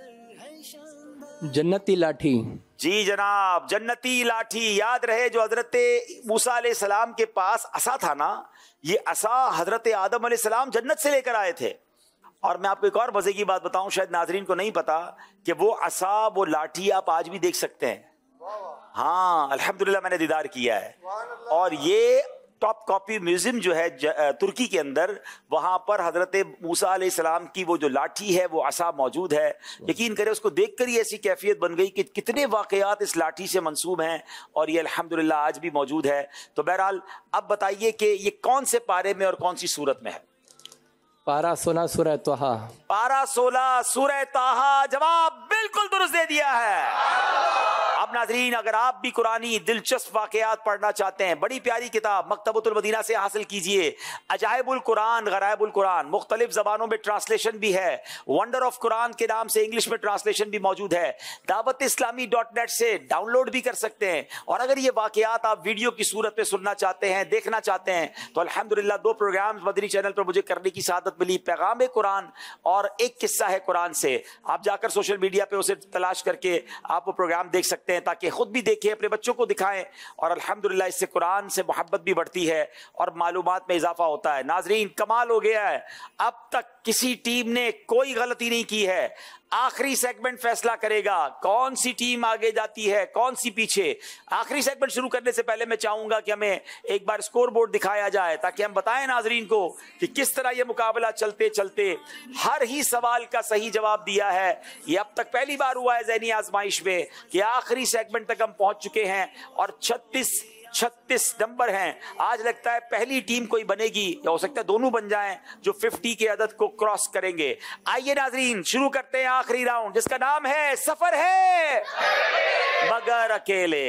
S9: जन्नती लाठी।
S2: जी जनाब, जन्नती लाठी। याद रहे जो हजरत मूसा अलैहिस्सलाम के पास असा था ना, ये असा हजरत आदम अलैहिस्सलाम जन्नत से लेकर आए थे। और मैं आपको एक और मजे की बात बताऊं, शायद नाजरीन को नहीं पता कि वो असा, वो लाठी आप आज भी देख सकते हैं। हाँ, अल्हम्दुलिल्लाह मैंने दीदार किया है। और ये टॉप कॉपी म्यूजियम जो है तुर्की के अंदर, वहां पर हजरत मूसा अलैहिस्सलाम की वो जो लाठी है, वो असा मौजूद है। यकीन करें, उसको देखकर ही ऐसी कैफियत बन गई कि कितने वाकयात इस लाठी से मंसूब हैं और ये अल्हम्दुलिल्लाह आज भी मौजूद है। तो बहरहाल अब बताइए कि ये कौन से पारे में और कौन सी सूरत में है?
S9: पारा सोलह सूरह तौहा।
S2: पारा सोलह सूरह तौहा। जवाब बिल्कुल दुरुस्त दे दिया है। अब नाजरीन, अगर आप भी कुरानी दिलचस्प वाकयात पढ़ना चाहते हैं, बड़ी प्यारी किताब मकतबतुल मदीना से हासिल कीजिए। अजायबुल कुरान, गरायबुल कुरान, मुख्तलिफ जबानों में ट्रांसलेशन भी है। वंडर ऑफ कुरान के नाम से इंग्लिश में ट्रांसलेशन भी मौजूद है। दावत इस्लामी डॉट नेट से डाउनलोड भी कर सकते हैं। और अगर ये वाकयात आप वीडियो की सूरत में सुनना चाहते हैं, देखना चाहते हैं, तो अल्हम्दुलिल्लाह दो प्रोग्राम मदनी चैनल पर मुझे करने की सादत मिली, पैगाम कुरान और एक किस्सा है कुरान से। आप जाकर सोशल मीडिया पे उसे तलाश करके आप वो प्रोग्राम देख सकते हैं, ताकि खुद भी देखें, अपने बच्चों को दिखाएं। और अल्हम्दुलिल्लाह इससे कुरान से मोहब्बत भी बढ़ती है और मालूमात में इजाफा होता है। नाजरीन, कमाल हो गया है। अब तक किसी टीम ने कोई गलती नहीं की है। आखिरी सेगमेंट फैसला करेगा कौन सी टीम आगे जाती है, कौन सी पीछे। आखिरी सेगमेंट शुरू करने से पहले मैं चाहूंगा कि हमें एक बार स्कोर बोर्ड दिखाया जाए ताकि हम बताएं नाजरीन को कि किस तरह यह मुकाबला चलते चलते हर ही सवाल का सही जवाब दिया है। यह अब तक पहली बार हुआ है ज़हनी आजमाइश में कि आखिरी सेगमेंट तक हम पहुंच चुके हैं और छत्तीस छत्तीस नंबर हैं। आज लगता है पहली टीम कोई बनेगी, या हो सकता है दोनों बन जाएं जो पचास के अदद को क्रॉस करेंगे। आइए नाजरीन शुरू करते हैं आखिरी राउंड जिसका नाम है सफर है मगर अकेले।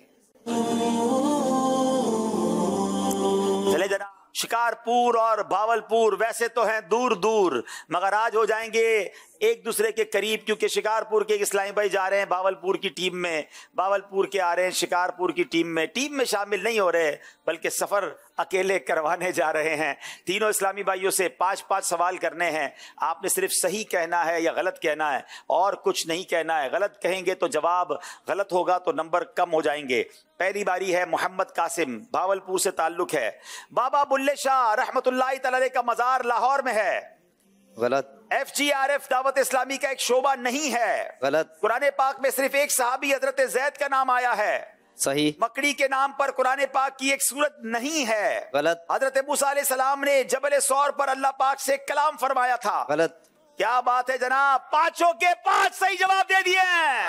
S2: चले जनाब, शिकारपुर और भावलपुर वैसे तो हैं दूर दूर मगर आज हो जाएंगे एक दूसरे के करीब, क्योंकि शिकारपुर के इस्लामी भाई जा रहे हैं भावलपुर की टीम में, भावलपुर के आ रहे हैं शिकारपुर की टीम में। टीम में शामिल नहीं हो रहे बल्कि सफर अकेले करवाने जा रहे हैं। तीनों इस्लामी भाइयों से पांच पांच सवाल करने हैं। आपने सिर्फ सही कहना है या गलत कहना है और कुछ नहीं कहना है। गलत कहेंगे तो जवाब गलत होगा तो नंबर कम हो जाएंगे। पहली बारी है मोहम्मद कासिम, भावलपुर से ताल्लुक है। बाबा बुल्ले शाह रहमतुल्लाहि तआला अलैह का मजार लाहौर में है।
S3: गलत।
S2: F G R F Dawat Islami का एक शोबा नहीं है।
S3: गलत।
S2: कुरान पाक में सिर्फ एक सहाबी हजरत जैद का नाम आया है।
S3: सही।
S2: मकड़ी के नाम पर कुरान पाक की एक सूरत नहीं है।
S3: गलत।
S2: हजरत मूसा अलैहि सलाम ने जबल सौर पर अल्लाह पाक से कलाम फरमाया था।
S3: गलत।
S2: क्या बात है जनाब, पांचों के पांच सही जवाब दे दिए हैं।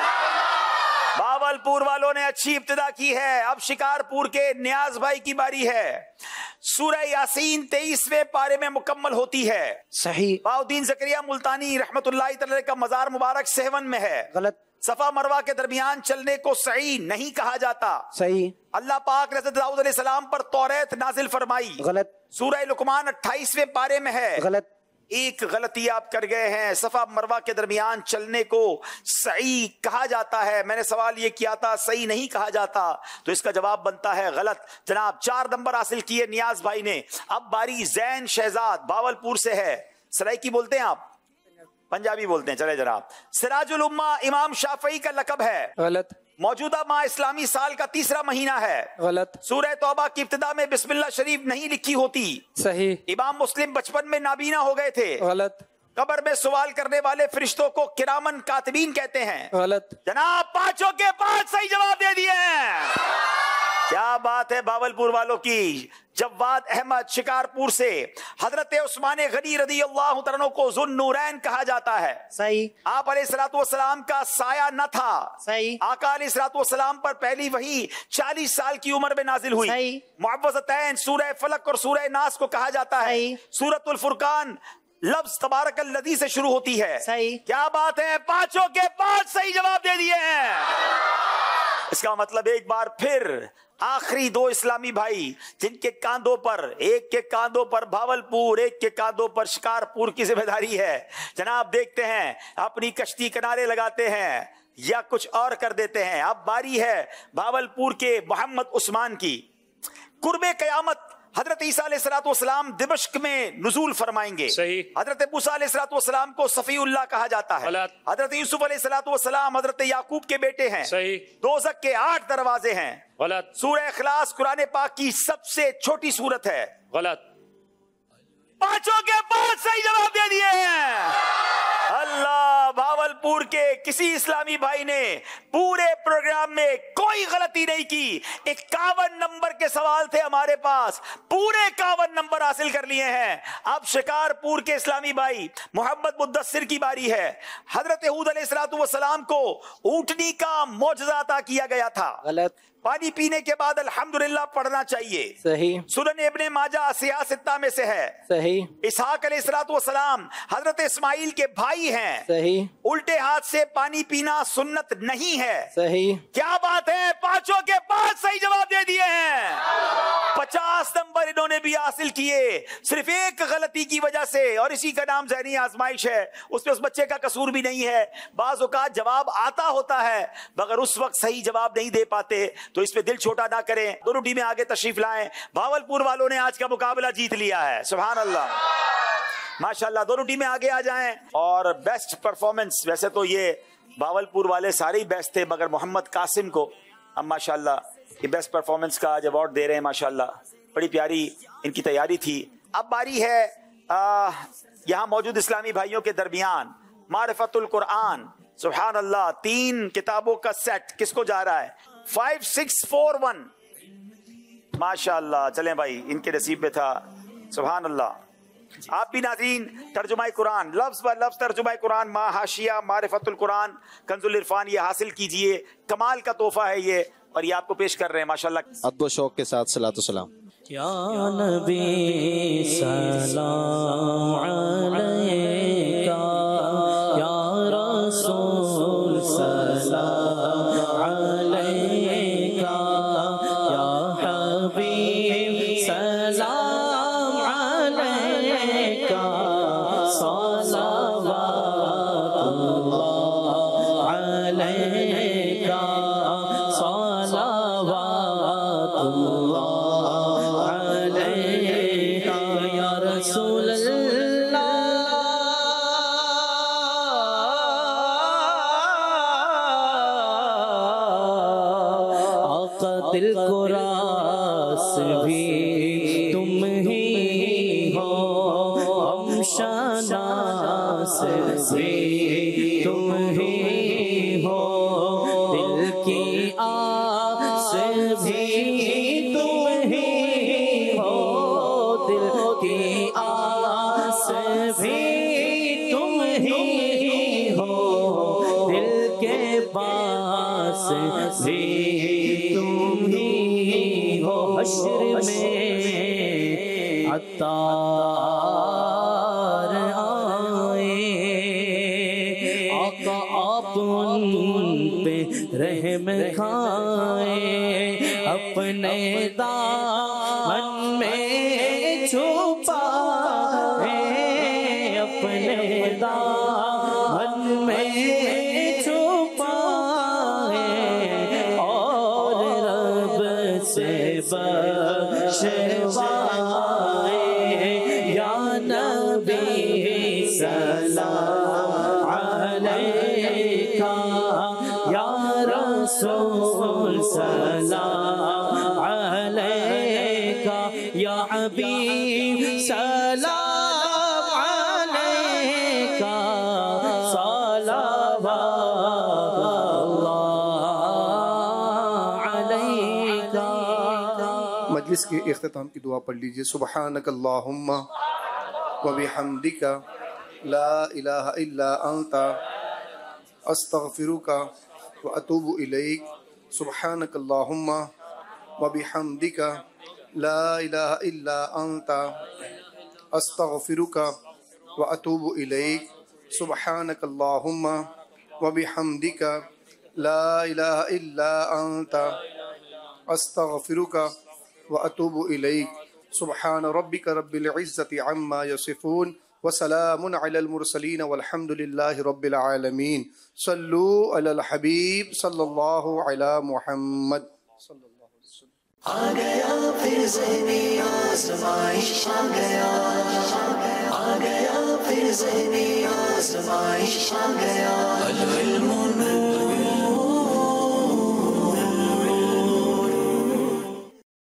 S2: भावलपुर वालों ने अच्छी इब्तिदा की है। अब शिकारपुर के नियाज भाई की बारी है। सूरह यासीन तेईसवें पारे में मुकम्मल होती है।
S8: सही।
S2: बाउद्दीन ज़करिया मुल्तानी रहमतुल्लाहि तआला का मजार मुबारक सेवन में है।
S8: गलत।
S2: सफा मरवा के दरमियान चलने को सही नहीं कहा जाता।
S8: सही।
S2: अल्लाह पाक ने हज़रत दाऊद अलैहि सलाम पर तौरात नाजिल फरमाई।
S8: गलत।
S2: सूरह लुकमान अट्ठाईसवें पारे में है।
S8: गलत।
S2: एक गलती आप कर गए हैं। सफा मरवा के दरमियान चलने को सही कहा जाता है। मैंने सवाल ये किया था सही नहीं कहा जाता, तो इसका जवाब बनता है गलत। जनाब चार नंबर हासिल किए नियाज भाई ने। अब बारी जैन शहजाद भावलपुर से है। सराइकी बोलते हैं आप, पंजाबी बोलते हैं। चले जनाब, सिराजुल उम्मा इमाम शाफई का लकब है।
S5: गलत।
S2: मौजूदा माह इस्लामी साल का तीसरा महीना है।
S5: गलत।
S2: सूरह तौबा की इब्तिदा में बिस्मिल्लाह शरीफ नहीं लिखी होती।
S5: सही।
S2: इमाम मुस्लिम बचपन में नाबीना हो गए थे।
S5: गलत।
S2: कब्र में सवाल करने वाले फरिश्तों को किरामन कातिबीन कहते हैं।
S5: गलत।
S2: जनाब पांचों के पांच सही जवाब दे दिए हैं। क्या बात है भावलपुर वालों की। जवाद अहमद शिकारपुर से, हजरत उस्मान गनी रदी अल्लाह तआला को ज़ुन्नूरैन कहा जाता है।
S8: सही।
S2: आप अलैहिस्सलातु वस्सलाम का साया न था।
S8: सही।
S2: आका अलैहिस्सलातु वस्सलाम पर पहली वही चालीस साल की उम्र में नाजिल हुई।
S8: सही।
S2: मुअव्वज़तैन सूरह फलक और सूरह नास को कहा जाता है। सूरतुल फुरकान लफ्ज तबारकल्लज़ी से शुरू होती है।
S8: सही।
S2: क्या बात है, पांचों के पांच सही जवाब दे दिए हैं। इसका मतलब एक बार फिर आखिरी दो इस्लामी भाई जिनके कांधों पर, एक के कांधों पर भावलपुर, एक के कांधों पर शिकारपुर की जिम्मेदारी है। जनाब देखते हैं अपनी कश्ती किनारे लगाते हैं या कुछ और कर देते हैं। अब बारी है भावलपुर के मोहम्मद उस्मान की। कुर्बे कयामत हजरत ईसा अलैहिस्सलातु वस्सलाम दिमश्क में नुज़ूल फरमाएंगे।
S4: सही।
S2: हजरत मूसा अलैहिस्सलातु वस्सलाम को सफीउल्लाह कहा जाता है। हजरत यूसुफ अलैहिस्सलातु वस्सलाम हजरत याकूब के बेटे हैं।
S4: सही।
S2: दोज़ख के आठ दरवाजे हैं।
S4: गलत।
S2: सूरह इखलास कुरान पाक की सबसे छोटी सूरत है।
S4: गलत।
S2: पांचों के पांच सही जवाब दे दिए हैं। अल्लाह, भावलपुर के किसी इस्लामी भाई ने पूरे प्रोग्राम में कोई गलती नहीं की। इक्यावन नंबर के सवाल थे हमारे पास, पूरे इक्यावन नंबर हासिल कर लिए हैं। अब शिकारपुर के इस्लामी भाई मोहम्मद मुद्दस्सिर की बारी है। हजरत हूद अलैहिस्सलातु वस्सलाम को ऊंटनी का मौजज़ा अता किया गया था।
S8: गलत।
S2: पानी पीने के बाद अल्हम्दुलिल्लाह पढ़ना चाहिए।
S8: सही।
S2: सुनन इब्ने माजा सियासत्ता में से है।
S8: सही।
S2: इसहाक अलैहिस्सलातु वस्सलाम हजरत इस्माइल के भाई हैं।
S8: सही।
S2: उल्टे हाथ से पानी पीना सुन्नत नहीं है।
S8: सही।
S2: क्या बात है, पांचों के पांच सही जवाब दे दिए हैं। पचास नंबर इन्होंने भी हासिल किए सिर्फ एक गलती की वजह से, और इसी का नाम ज़हनी आजमाइश है। उसमें उस बच्चे का कसूर भी नहीं है। बाज़ औक़ात जवाब आता होता है मगर उस वक्त सही जवाब नहीं दे पाते, तो इस पे दिल छोटा ना करें। दोनों टीमें आगे तशरीफ लाएं। भावलपुर वालों ने आज का मुकाबला जीत लिया है। सुभान अल्लाह, माशाल्लाह। दोनों टीमें आगे आ जाएं। और बेस्ट परफॉर्मेंस, वैसे तो ये भावलपुर वाले सारे ही बेस्ट थे मगर मोहम्मद कासिम को अब माशाल्लाह ये बेस्ट परफॉर्मेंस का आज अवार्ड दे रहे हैं। माशाल्लाह बड़ी प्यारी इनकी तैयारी थी। अब बारी है आ, यहाँ मौजूद इस्लामी भाइयों के दरमियान मारिफतुल कुरान, सुभान अल्लाह, तीन किताबों का सेट किसको जा रहा है? फाइव सिक्स फोर वन, माशाअल्लाह। चलें भाई, इनके नसीब में था, सुभान अल्लाह। आप भी नाज़रीन तर्जुमा कुरान, लफ्ज़ ब लफ्ज़ तर्जुमा कुरान, मा हाशिया मारिफतुल कुरान, कंजुल इरफान, ये हासिल कीजिए। कमाल का तोहफा है ये, और ये आपको पेश कर रहे हैं माशाअल्लाह
S12: अदब शौक के साथ सलातो सलाम।
S6: या नबी सलाम अलैका, या रसूल सलाम अलैका, या हबीब सलाम अलैका, सलावतुल्लाह अलैका, सलावतुल्लाह अलैका, या रसूल दिल को रास भी तुम ही हो, हम शानास भी तुम ही हो, दिल की आस भी तुम ही हो, दिल की आस भी तुम ही हो, दिल के पास भी तुम ही हो, हश्र में अत्तार आए, आका आप उन पे रहम खाए, अपने दामन में छुपाए, अपने दामन में छुपाए, और रब से बख्शवाए, या नबी सलाम अलैका, या रसूल सलाम अलैका, या हबीब सलाम अलैका, सलावतुल्लाह अलैका।
S21: मजलिस के इख्तिताम की दुआ पढ़ लीजिए। सुब्हानक अल्लाहुम्मा व बिहम्दिका ला इलाहा इल्ला अंता अस्तगफिरुका व अतूबु इलैक। सुब्हानक अल्लाहुम्मा व बिहम्दिका ला इलाहा इल्ला अंता अस्तगफिरुका व अतूबु इलैक। सुब्हानक अल्लाहुम्मा व बिहम्दिका ला इलाहा इल्ला अंता अस्तगफिरुका व अतूबु इलैक। सुब्हान रब्बिका रब्बिल इज्जति अम्मा यसिफून व सलामुन अलल मुरसलीन वल्हम्दुलिल्लाहि रब्बिल आलमीन। सल्लू अलल हबीब सल्लल्लाहु अला मुहम्मद।
S1: आ गया फिर ज़हनी आज़माइश, आ गया आ गया फिर ज़हनी आज़माइश, आ गया अल इल्मु नूर